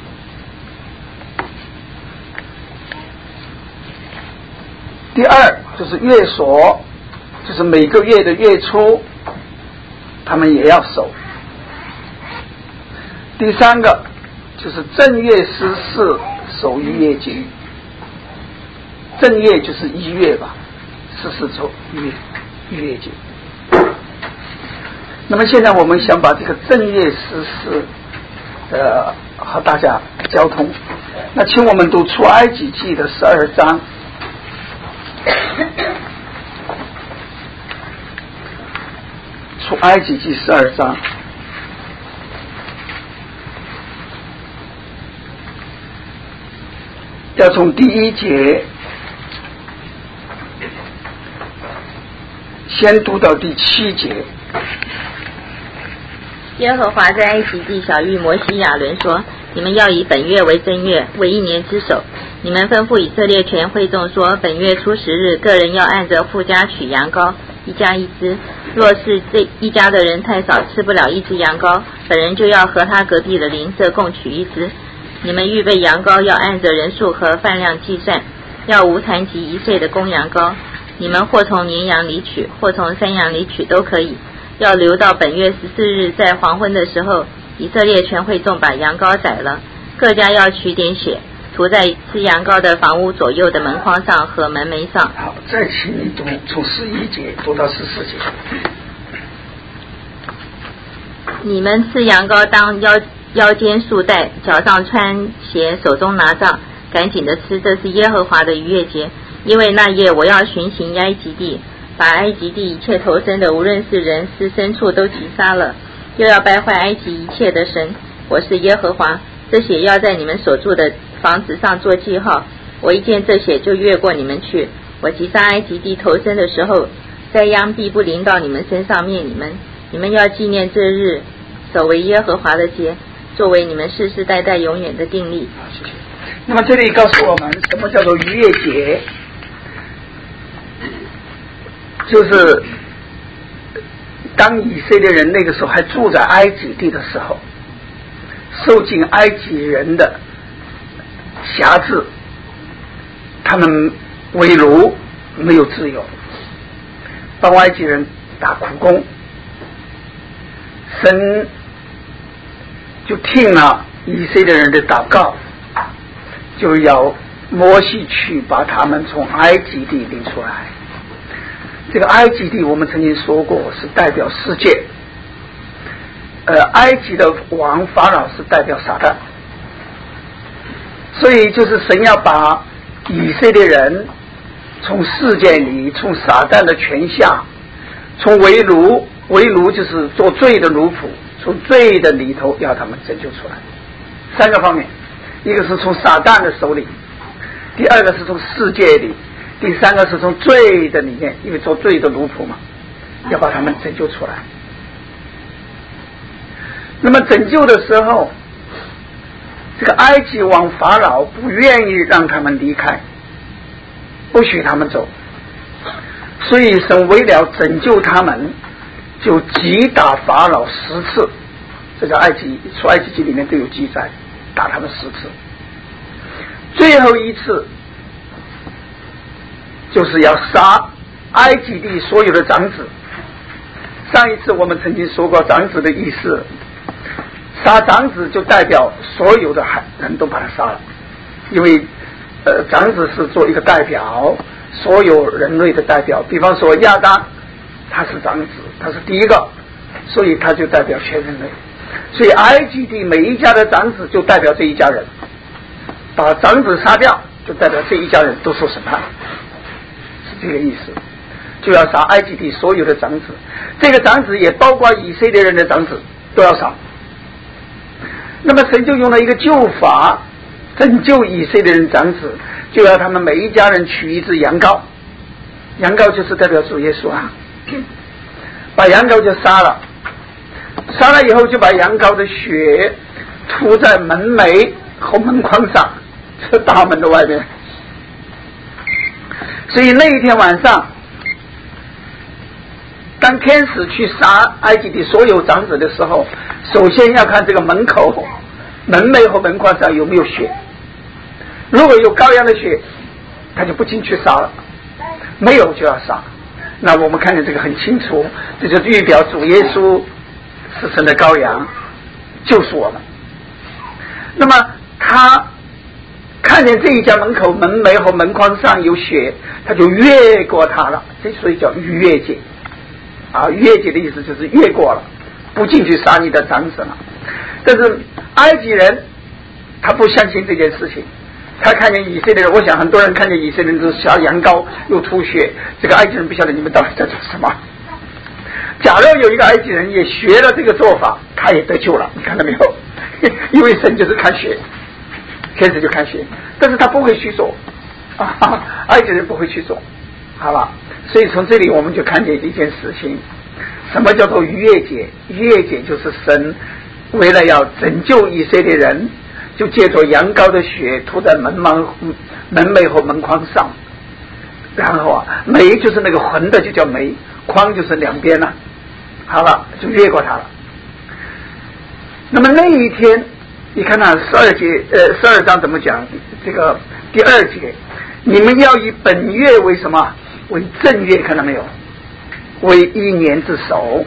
第二就是月所，就是每个月的月初他们也要守。第三个就是正月十四守逾越节，正月就是一月吧，十四周逾逾越节。那么现在我们想把这个正月十四呃和大家交通，那请我们读出埃及记的十二章。出埃及记十二章，要从第一节先读到第七节。 耶和华在埃及地晓谕摩西亚伦说：你们要以本月为正月，为一年之首。你们吩咐以色列全会众说：本月初十日，个人要按着父家取羊羔，一家一只。若是这一家的人太少，吃不了一只羊羔，本人就要和他隔壁的邻舍共取一只。你们预备羊羔要按着人数和饭量计算，要无残疾一岁的公羊羔。你们或从绵羊里取，或从山羊里取都可以。要留到本月十四日，在黄昏的时候，以色列全会众把羊羔宰了，各家要取点血，涂在吃羊羔的房屋左右的门框上和门楣上。 好，再请你读从十一节读到十四节。 你们吃羊羔当腰腰间束带，脚上穿鞋，手中拿杖，赶紧的吃，这是耶和华的逾越节。因为那夜我要巡行埃及地，把埃及地一切投生的，无论是人是牲畜，都击杀了，又要败坏埃及一切的神。我是耶和华。这血要在你们所住的房子上做记号，我一见这血就越过你们去。我击杀埃及地投生的时候，灾殃必不临到你们身上灭你们。你们要纪念这日，守为耶和华的节，作为你们世世代代永远的定例。 谢谢。那么这里告诉我们什么叫做逾越节，就是当以色列人那个时候还住在埃及地的时候，受尽埃及人的辖制，他们为奴，没有自由，帮埃及人打苦工，神就听了以色列人的祷告，就要摩西去把他们从埃及地领出来。这个埃及地我们曾经说过是代表世界，呃，埃及的王法老是代表撒旦，所以就是神要把以色列人从世界里，从撒旦的权下，从为奴，为奴就是做罪的奴仆，从罪的里头要他们拯救出来。三个方面，一个是从撒旦的手里，第二个是从世界里，第三个是从罪的里面，因为做罪的奴仆嘛，要把他们拯救出来。那么拯救的时候，这个埃及王法老不愿意让他们离开，不许他们走，所以神为了拯救他们，就击打法老十次。这个埃及出埃及记里面都有记载，打他们十次。最后一次就是要杀埃及地所有的长子。上一次我们曾经说过长子的意思，杀长子就代表所有的人都把他杀了，因为呃，长子是做一个代表，所有人类的代表。比方说亚当他是长子，他是第一个，所以他就代表全人类。所以埃及地每一家的长子就代表这一家人，把长子杀掉就代表这一家人都受审判，是这个意思。就要杀埃及地所有的长子，这个长子也包括以色列人的长子都要杀。那么神就用了一个救法拯救以色列人长子，就要他们每一家人取一只羊羔，羊羔就是代表主耶稣啊，把羊羔就杀了，杀了以后就把羊羔的血涂在门楣和门框上，这大门的外面。所以那一天晚上，当天使去杀埃及的所有长子的时候，首先要看这个门口门楣和门框上有没有血，如果有羔羊的血他就不进去杀了，没有就要杀。那我们看见这个很清楚，这就是预表主耶稣是神的羔羊，救赎我们。那么他看见这一家门口门楣和门框上有血，他就越过他了，这所以叫逾越节啊，逾越节的意思就是越过了，不进去杀你的长子了。但是埃及人他不相信这件事情，他看见以色列人，我想很多人看见以色列人都杀羊羔又吐血，这个埃及人不晓得你们到底在做什么。假如有一个埃及人也学了这个做法，他也得救了，你看到没有？因为神就是看血，天使就看血，但是他不会去做啊，埃及人不会去做，好吧？所以从这里我们就看见一件事情，什么叫做逾越节？逾越节就是神为了要拯救以色列人，就借着羊羔的血涂在门门门楣和门框上，然后啊，楣就是那个横的就叫楣，框就是两边了，好了，就越过它了。那么那一天你看看十二节呃十二章怎么讲，这个第二节，你们要以本月为什么？为正月，看到没有？为一年之首，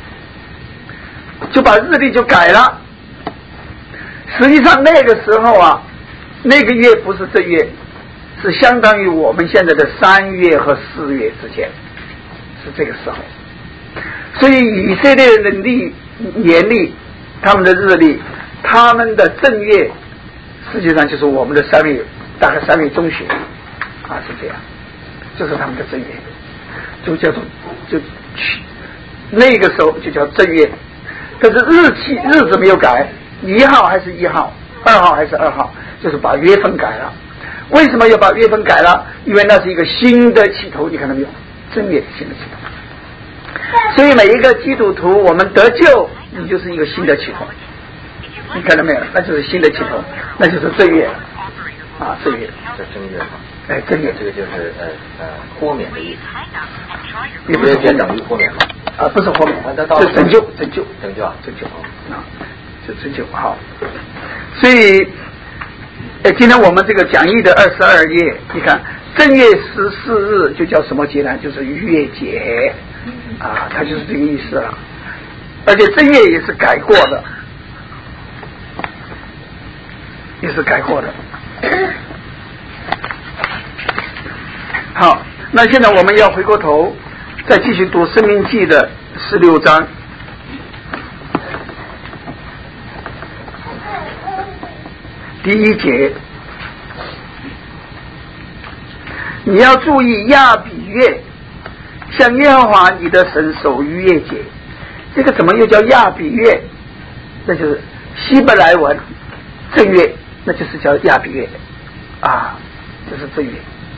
就把日历就改了。实际上那个时候啊，那个月不是正月，是相当于我们现在的三月和四月之间，是这个时候。所以以色列人的历年历，他们的日历，他们的正月实际上就是我们的三月，大概三月中旬啊，是这样，就是他们的正月，就叫做就那个时候就叫正月。但是日期日子没有改，一号还是一号，二号还是二号，就是把月份改了。为什么要把月份改了？因为那是一个新的起头，你看到没有？正月新的起头。所以每一个基督徒，我们得救，你就是一个新的起头。你看到没有？那就是新的起头，那就是正月啊，正月。 这正月嘛， 哎，正月这个就是呃呃豁免的意思。 也不是约节等于豁免嘛。 啊，不是后面， 这拯救拯救拯救啊拯救啊，这拯救好。所以，呃，今天我们这个讲义的二十二页，你看正月十四日就叫什么节呢？就是逾越节啊，它就是这个意思了。而且正月也是改过的，也是改过的。好，那现在我们要回过头，再继续读《申命记》的十六章。第一节，你要注意亚比月，向耶和华你的神守逾越节。这个怎么又叫亚比月？那就是希伯来文正月，那就是叫亚比月啊，这是正月。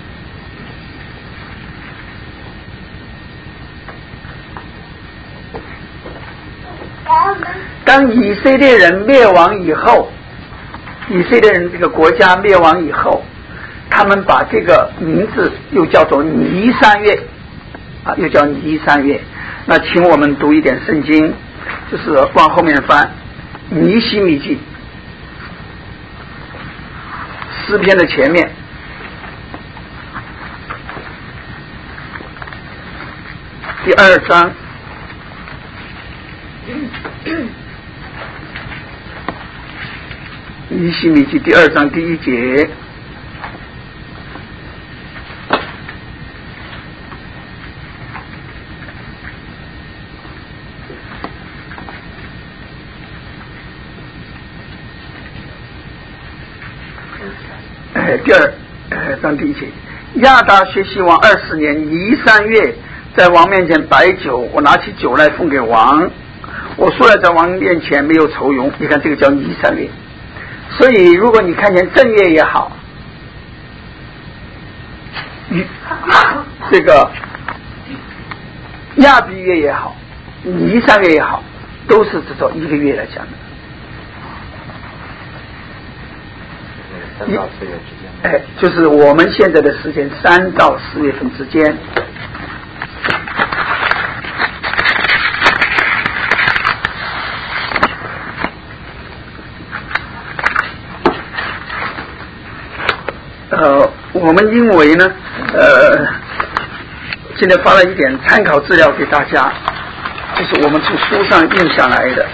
当以色列人灭亡以后，以色列人这个国家灭亡以后，他们把这个名字又叫做尼三月啊，又叫尼三月。那请我们读一点圣经，就是往后面翻尼希米记诗篇的前面第二章尼希米记第二章第一节，哎，第二呃章第一节，亚达薛西王二十年尼三月，在王面前摆酒，我拿起酒来奉给王，我素来在王面前没有愁容。你看这个叫尼三月。所以如果你看见正月也好，这个亚比月也好，尼三月也好，都是这种一个月来讲的。 三到四月之间， 哎，就是我们现在的时间，三到四月份之间。呃，我们因为呢，呃，现在发了一点参考资料给大家，就是我们从书上印下来的。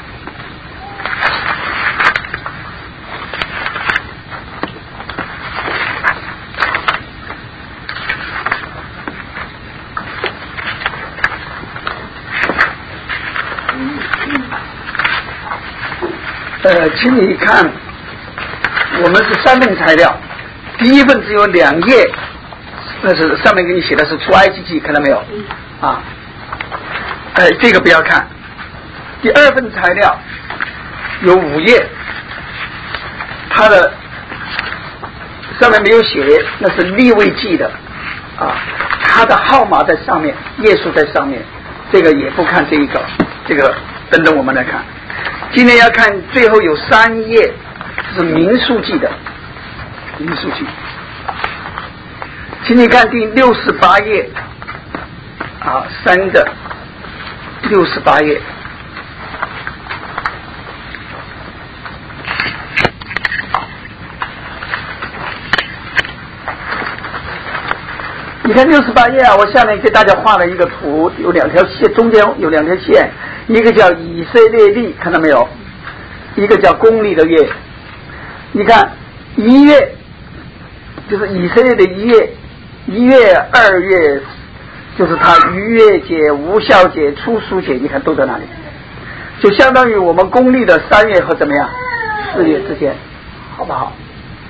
呃，请你看，我们是三份材料。第一份只有两页，那是上面给你写的是出埃及记，看到没有？啊，哎，这个不要看。第二份材料有五页，它的上面没有写，那是利未记的啊，它的号码在上面，页数在上面，这个也不看这一个，这个等等我们来看。今天要看最后有三页是民数记的。民数记，请你看第六十八页啊，三个六十八页，你看六十八页啊，我下面给大家画了一个图，有两条线，中间有两条线，一个叫以色列历，看到没有？一个叫公历的月。你看一月就是以色列的一月，一月、二月就是他逾越节、无酵节、初熟节，你看都在那里，就相当于我们公历的三月和怎么样四月之间，好不好？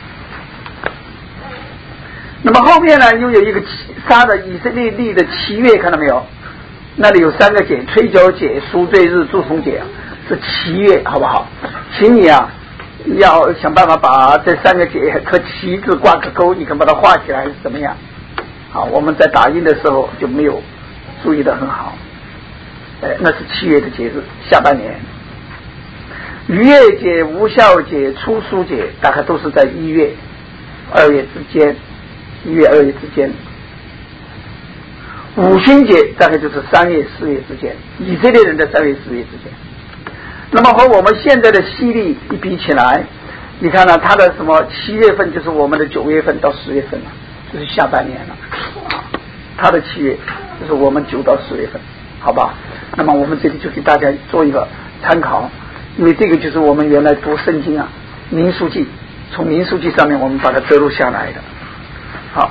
那么后面呢，又有一个杀的以色列历的七月，看到没有？那里有三个节：吹角节、赎罪日、祝棚节，是七月，好不好？请你啊，要想办法把这三个节和旗字挂个钩，你看把它画起来是怎么样？好，我们在打印的时候就没有注意得很好。哎，那是七月的节日，下半年。逾越节、无酵节、初熟节，大概都是在一月、二月之间，一月、二月之间。 五旬节大概就是三月四月之间，以色列人的三月四月之间。那么和我们现在的西历一比起来，你看呢，它的什么七月份就是我们的九月份到十月份了，就是下半年了。它的七月就是我们九到十月份，好吧？那么我们这里就给大家做一个参考，因为这个就是我们原来读圣经啊，民数记，从民数记上面我们把它得录下来的。好，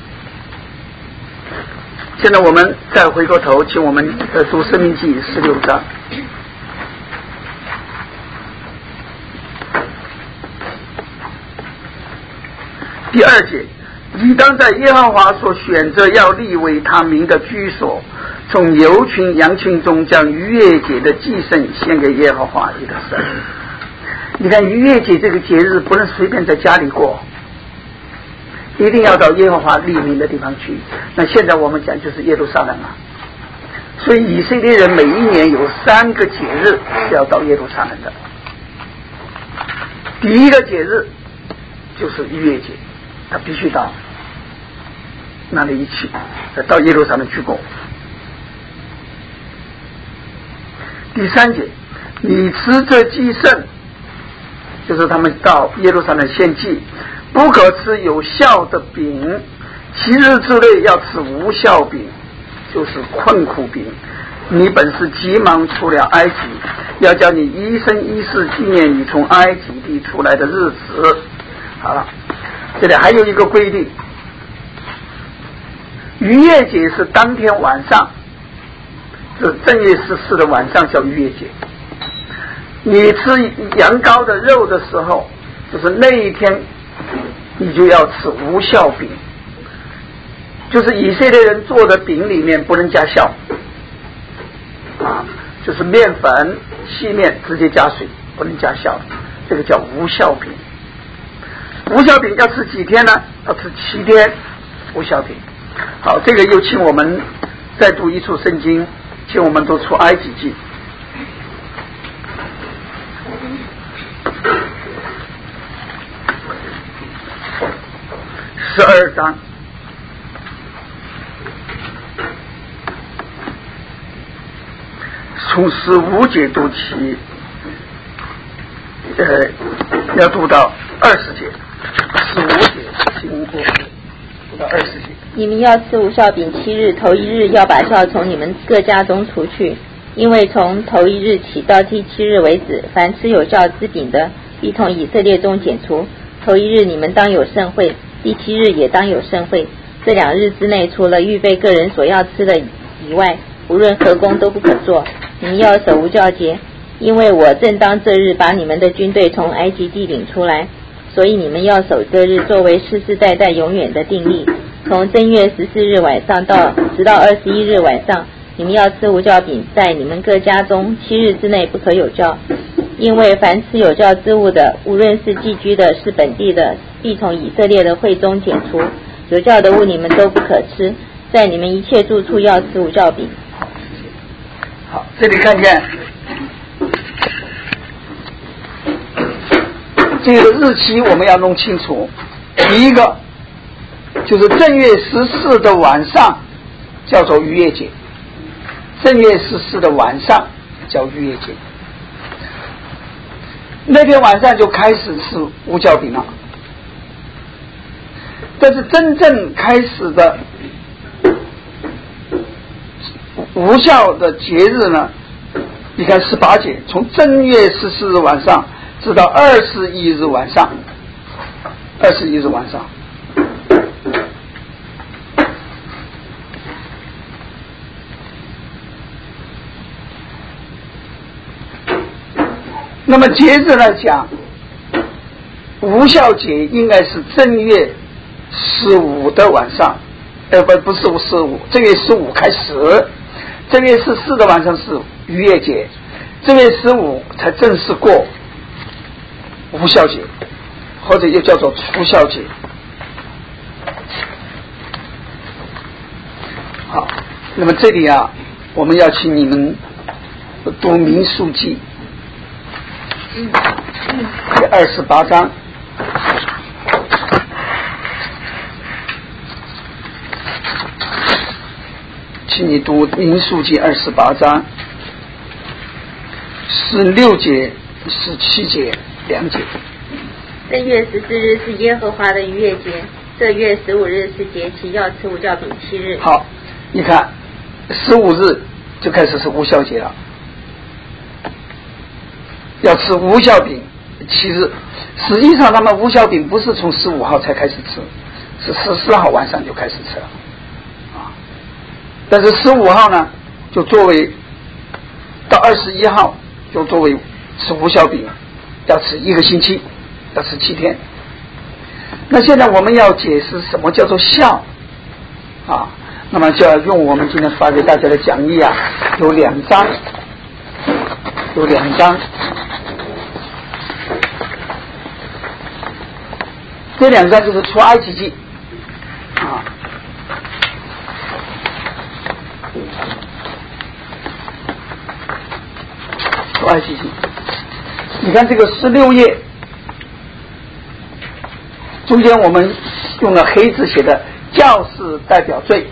现在我们再回过头，请我们呃读申命记十六章。第二节，你当在耶和华所选择要立为他名的居所，从牛群羊群中将逾越节的祭牲献给耶和华你的神。你看逾越节这个节日不能随便在家里过，一定要到耶和华立名的地方去。那现在我们讲就是耶路撒冷啊，所以以色列人每一年有三个节日是要到耶路撒冷的。第一个节日就是逾越节，他必须到那里一起到耶路撒冷去过。第三节，你吃这祭牲，就是他们到耶路撒冷献祭，不可吃有效的饼，七日之内要吃无效饼，就是困苦饼。你本是急忙出了埃及，要叫你一生一世纪念你从埃及地出来的日子。好了，这里还有一个规定，逾越节是当天晚上，是正月十四的晚上叫逾越节。你吃羊羔的肉的时候，就是那一天你就要吃无酵饼，就是以色列人做的饼里面不能加酵啊，就是面粉细面直接加水，不能加酵，这个叫无酵饼。无酵饼要吃几天呢？要吃七天无酵饼。好，这个又请我们再读一处圣经，请我们读出埃及记十二章从十五节读起，呃，要读到二十节，十五节，十五节读到二十节。 你们要吃无酵饼七日，头一日要把酵从你们各家中除去，因为从头一日起到第七日为止，凡吃有酵之饼的，必从以色列中剪除。头一日你们当有盛会，第七日也当有盛会。这两日之内，除了预备个人所要吃的以外，无论何工都不可做。你们要守无酵节，因为我正当这日把你们的军队从埃及地领出来，所以你们要守这日作为世世代代永远的定例。从正月十四日晚上到直到二十一日晚上，你们要吃无酵饼，在你们各家中七日之内不可有酵，因为凡吃有酵之物的，无论是寄居的是本地的，必从以色列的会中剪除。有酵的物你们都不可吃，在你们一切住处要吃无酵饼。 好，这里看见这个日期我们要弄清楚。第一个就是正月十四的晚上叫做逾越节，正月十四的晚上叫逾越节，那天晚上就开始吃无酵饼了。但是真正开始的无酵的节日呢，你看十八节，从正月十四日晚上直到二十一日晚上，二十一日晚上。那么节日来讲，无酵节应该是正月十五的晚上，呃不不是十五，正月十五开始，正月十四的晚上是逾越节，正月十五才正式过无酵节，或者又叫做除酵节。好，那么这里啊，我们要请你们读民数记第二十八章。 请你读民数记二十八章十六节、十七节两节。 正月十四日是耶和华的逾越节，这月十五日是节期，要吃无酵饼七日。 好，你看十五日就开始是无酵节了，要吃无酵饼七日。实际上他们无酵饼不是从十五号才开始吃，是十四号晚上就开始吃了啊。但是十五号呢，就作为到二十一号就作为吃无酵饼，要吃一个星期，要吃七天。那现在我们要解释什么叫做酵啊，那么就要用我们今天发给大家的讲义啊，有两章，有两章，这两章就是出埃及记啊，出埃及记。你看这个十六页中间我们用了黑字写的酵是代表罪，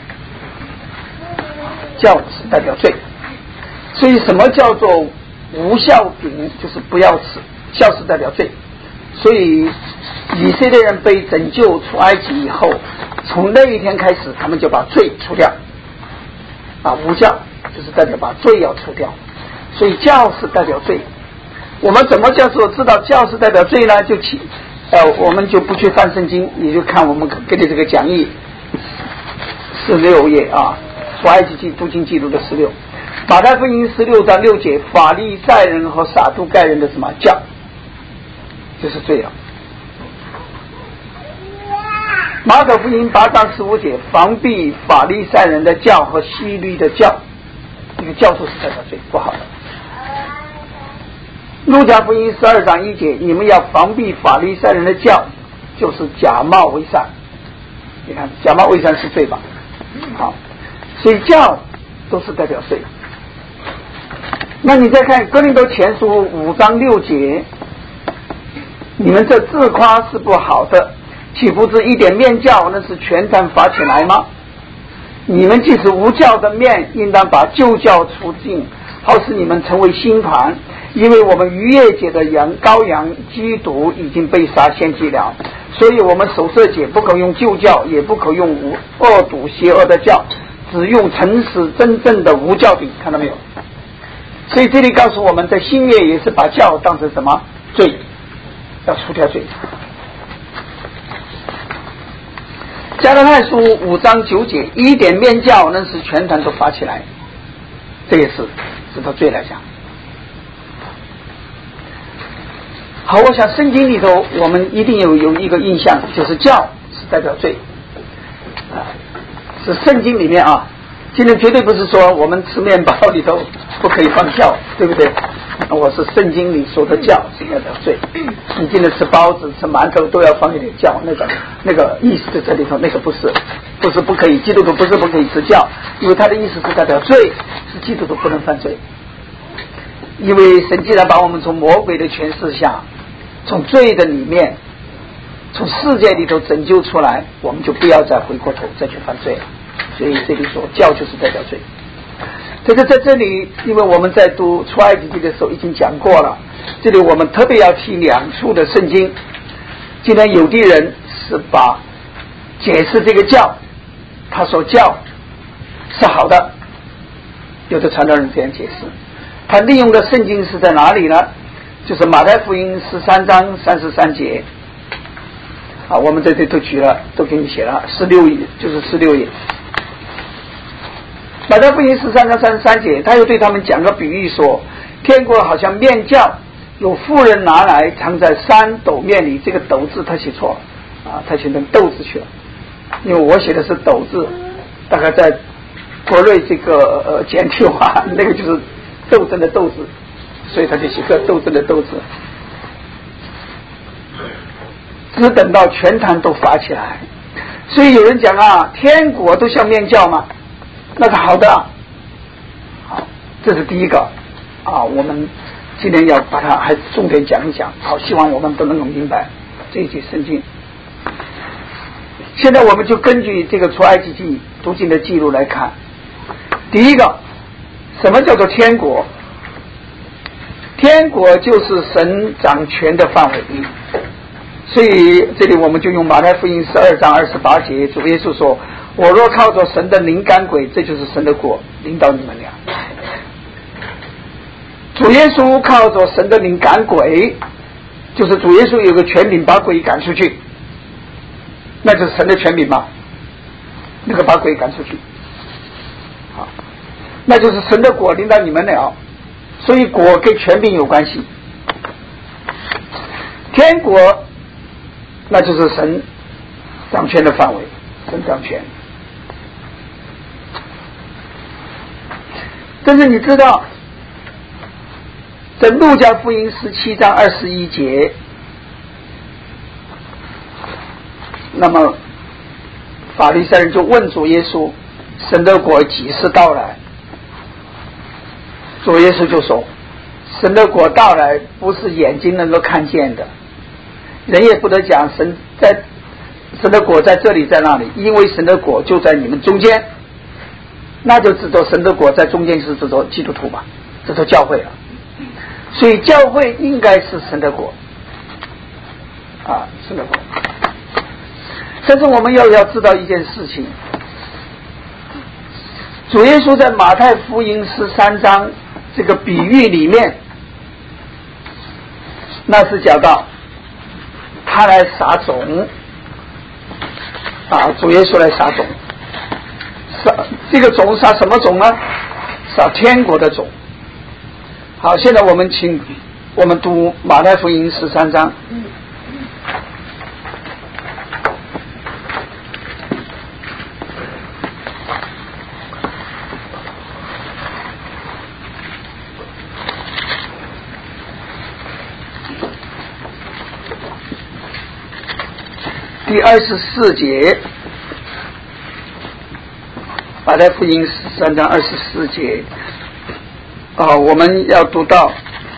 酵是代表罪，所以什么叫做无酵饼，就是不要吃，酵是代表罪。所以以色列人被拯救出埃及以后，从那一天开始他们就把罪除掉啊，无酵就是代表把罪要除掉，所以酵是代表罪。我们怎么叫做知道酵是代表罪呢？就起呃，我们就不去翻圣经，你就看我们给你这个讲义十六页啊，出埃及记读经记录的十六，马太福音十六章六节，法利赛人和撒都该人的什么酵，就是罪了。马可福音八章十五节，防避法利赛人的酵和希律的酵，这个酵素是代表罪，不好的。路加福音十二章一节，你们要防避法利赛人的教，就是假冒为善。你看假冒为善是罪吧？好，所以教都是代表罪。那你再看哥林多前书五章六节，你们这自夸是不好的，岂不知一点面教那是全坛发起来吗？你们即使无教的面，应当把旧教除尽，好使你们成为新团。因为我们逾越节的羊羔羊基督已经被杀献祭了，所以我们守色节不可用旧教，也不可用无恶毒邪恶的教，只用诚实真正的无教饼，看到没有？所以这里告诉我们，在新约也是把教当成什么罪，要除掉罪。加拉太书五章九节，一点面教能使全团都发起来，这也是知道罪来讲。好，我想圣经里头我们一定有有一个印象，就是酵是代表罪啊，是圣经里面啊。今天绝对不是说我们吃面包里头不可以放酵，对不对？我是圣经里说的酵是代表罪。你今天吃包子吃馒头都要放一点酵，那个那个意思在这里头，那个不是不是不可以，基督徒不是不可以吃酵，因为他的意思是代表罪，是基督徒不能犯罪。因为神既然把我们从魔鬼的权势下，从罪的里面，从世界里头拯救出来，我们就不要再回过头再去犯罪了。所以这里说教就是代表罪。这个在这里，因为我们在读出埃及记的时候已经讲过了，这里我们特别要提两处的圣经。今天有的人是把解释这个教，他说教是好的，有的传道人这样解释，他利用的圣经是在哪里呢？就是马太福音十三章三十三节啊，我们这里都举了，都给你写了，十六页就是十六页。马太福音十三章三十三节，他又对他们讲个比喻说，天国好像面酵，有妇人拿来藏在三斗面里，这个斗字他写错了啊，他写成豆字去了，因为我写的是斗字，大概在国内这个呃简体化，那个就是斗争的斗字，所以他就写个斗争的斗字。只等到全坛都发起来，所以有人讲啊，天国都像面酵吗？那是好的，好，这是第一个啊，我们今天要把它还重点讲一讲，好，希望我们都能够明白这一节圣经。现在我们就根据这个出埃及记读经的记录来看， 第一个，什么叫做天国？天国就是神掌权的范围。所以这里我们就用马太福音十二章二十八节，主耶稣说：“我若靠着神的灵赶鬼，这就是神的国领导你们俩。”主耶稣靠着神的灵赶鬼，就是主耶稣有个权柄把鬼赶出去，那就是神的权柄嘛，那个把鬼赶出去，好，那就是神的国领导你们了。所以国跟权柄有关系。天国那就是神掌权的范围，神掌权。但是你知道在路加福音十七章二十一节，那么法利赛人就问主耶稣：“神的国几时到来？”主耶稣就说：“神的国到来不是眼睛能够看见的，人也不得讲神在神的国在这里在那里，因为神的国就在你们中间。”那就指着神的国在中间，是指着基督徒吧，指着教会了。所以教会应该是神的国啊，神的国。但是我们要要知道一件事情，主耶稣在马太福音十三章这个比喻里面，那是讲到他来撒种啊，主耶稣来撒种，撒这个种撒什么种呢？撒天国的种。好，现在我们请我们读马太福音十三章。第二十四节，马太福音十三章二十四节。啊，我们要读到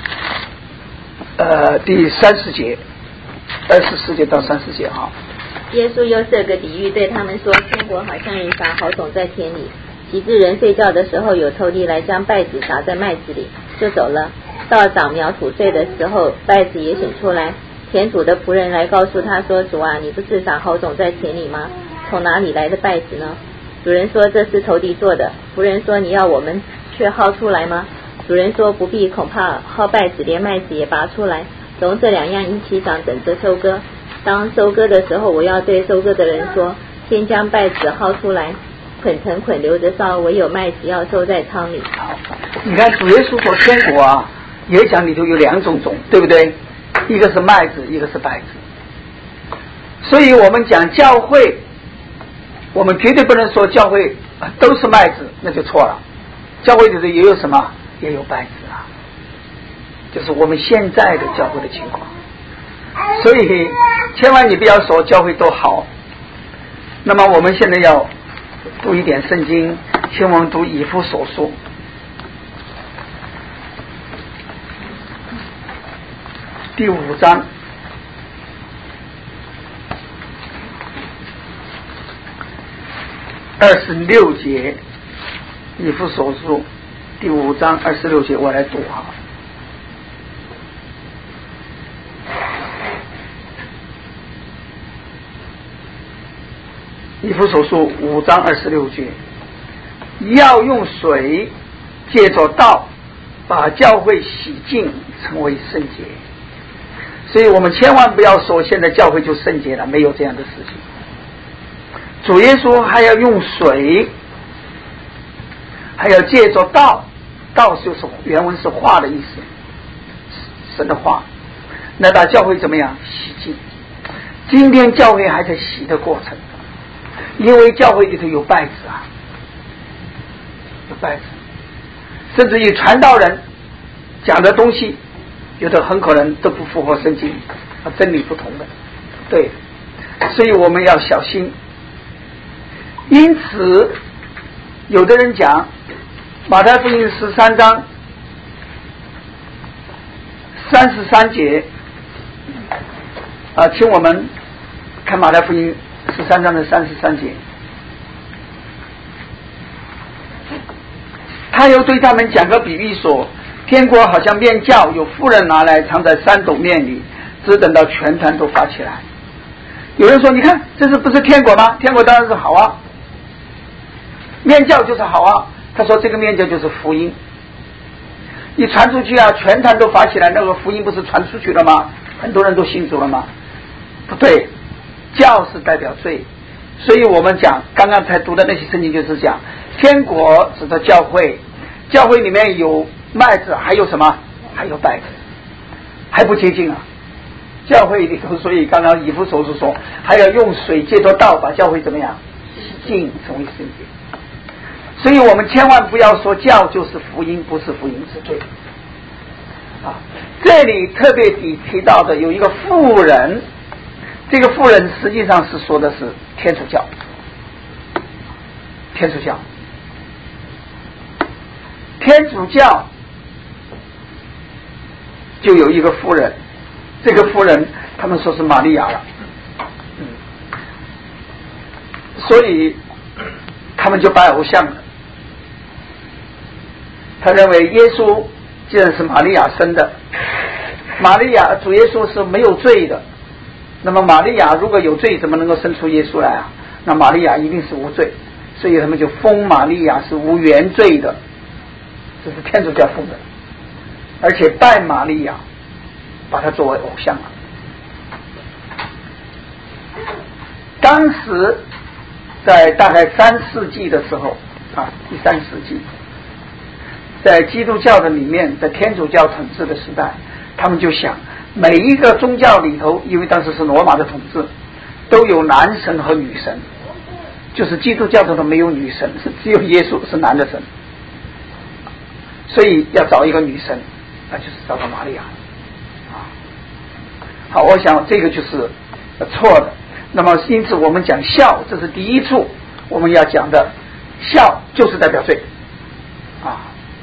呃第三十节，二十四节到三十节哈。 耶稣又设个比喻对他们说：天国好像人撒好种在田里，及至人睡觉的时候，有偷地来将稗子撒在麦子里，就走了。到长苗吐穗的时候，稗子也醒出来。田主的仆人来告诉他说：主啊，你不是撒好种在田里吗？从哪里来的稗子呢？主人说：这是投地做的。仆人说：你要我们却薅出来吗？主人说：不必，恐怕薅稗子连麦子也拔出来，容这两样一起长，等着收割。当收割的时候，我要对收割的人说：先将稗子薅出来，捆成捆留着烧，唯有麦子要收在仓里。 好，你看主耶稣说天国啊，也讲里头有两种种，对不对？一个是麦子，一个是稗子。所以我们讲教会，我们绝对不能说教会都是麦子，那就错了。教会里头也有什么？也有稗子啊，就是我们现在的教会的情况。所以千万你不要说教会都好。那么我们现在要读一点圣经，请我们读以弗所书第五章二十六节，以弗所书第五章二十六节，我来读哈。以弗所书五章二十六节，要用水借着道把教会洗净，成为圣洁。所以我们千万不要说现在教会就圣洁了，没有这样的事情。主耶稣还要用水，还要借着道，道就是原文是话的意思，神的话，那把教会怎么样洗净？今天教会还在洗的过程，因为教会里头有稗子啊，有稗子，甚至于传道人讲的东西，有的很可能都不符合圣经，和真理不同的，对，所以我们要小心。因此，有的人讲马太福音十三章三十三节啊，请我们看马太福音十三章的三十三节。 他又对他们讲个比喻说，天国好像面酵，有妇人拿来藏在三斗面里，只等到全坛都发起来。有人说，你看这是不是天国吗？天国当然是好啊，面酵就是好啊。他说这个面酵就是福音，你传出去啊，全坛都发起来，那个福音不是传出去了吗？很多人都信主了吗？不对，教是代表罪，所以我们讲刚刚才读的那些圣经就是讲，天国指的教会，教会里面有麦子，还有什么？还有稗子，还不接近啊。教会里头，所以刚刚以弗所书说，还要用水借着道把教会怎么样洗净，成为圣洁。所以我们千万不要说教就是福音，不是福音是罪啊。这里特别提提到的有一个妇人，这个妇人实际上是说的是天主教，天主教，天主教就有一个妇人，这个妇人他们说是玛利亚了，嗯，所以他们就拜偶像了。他认为耶稣既然是玛利亚生的，玛利亚主耶稣是没有罪的，那么玛利亚如果有罪，怎么能够生出耶稣来啊？那玛利亚一定是无罪，所以他们就封玛利亚是无原罪的，这是天主教封的，而且拜玛利亚，把她作为偶像了。当时在大概三世纪的时候啊，第三世纪，在基督教的里面，在天主教统治的时代，他们就想每一个宗教里头，因为当时是罗马的统治，都有男神和女神，就是基督教中没有女神，是只有耶稣是男的神，所以要找一个女神，那就是找到玛利亚啊。好，我想这个就是错的。那么因此我们讲孝，这是第一处我们要讲的，孝就是代表罪啊。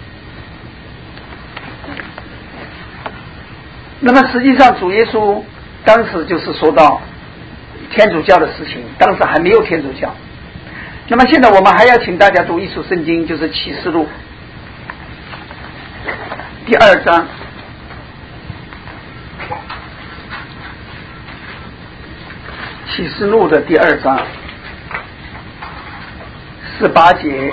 那么实际上主耶稣当时就是说到天主教的事情，当时还没有天主教。那么现在我们还要请大家读一处圣经，就是启示录第二章启示录的第二章十八节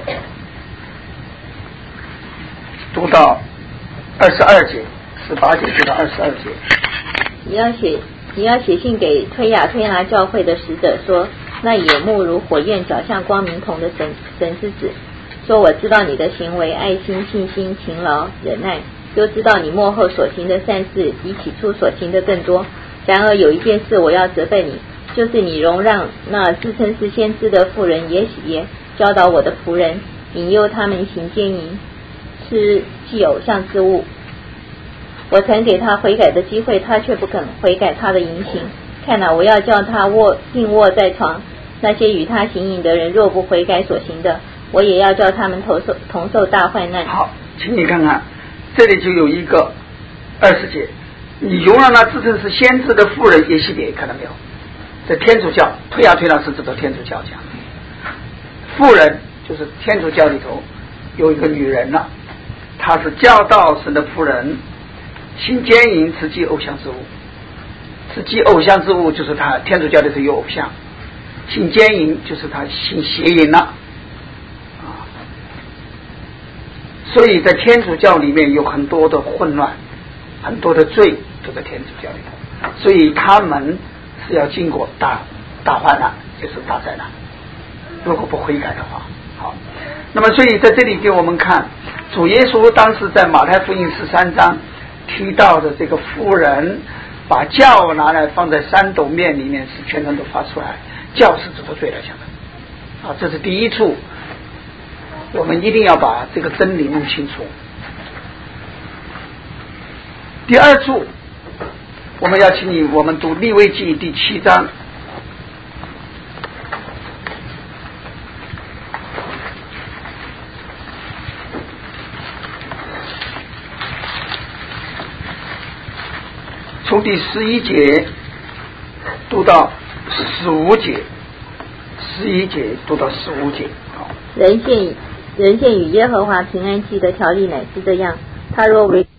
读到二十二节，十八节读到二十二节。 你要写，你要写信给推雅推拿教会的使者说，那眼目如火焰、脚像光明铜的神神之子，说我知道你的行为、爱心、信心、勤劳、忍耐，又知道你末后所行的善事比起初所行的更多。然而有一件事我要责备你，就是你容让那自称是先知的妇人耶洗别教导我的仆人，引诱他们行奸淫，吃祭偶像之物。我曾给他悔改的机会，他却不肯悔改他的淫行。看哪，我要叫他卧定卧在床，那些与他行淫的人若不悔改所行的，我也要叫他们同受同受大患难。 好，请你看看，这里就有一个二十节，你容让那自称是先知的妇人耶洗别，看到没有？在天主教推雅推拿是指的天主教讲，妇人就是天主教里头有一个女人了，她是教导神的妇人，行奸淫，吃祭偶像之物。吃祭偶像之物就是他天主教里头有偶像，行奸淫就是他行邪淫了啊。所以在天主教里面有很多的混乱，很多的罪都在天主教里头，所以他们是要经过大大患难，就是大灾难，如果不悔改的话。好，那么所以在这里给我们看主耶稣当时在马太福音十三章提到的这个妇人把酵拿来放在三斗面里面，是全身都发出来，酵是指的罪来讲的啊，这是第一处，我们一定要把这个真理弄清楚。第二处我们要请你我们读利未记第七章从第十一节读到十五节，十一节读到十五节。 人献人见与耶和华平安期的条例乃是这样，他若违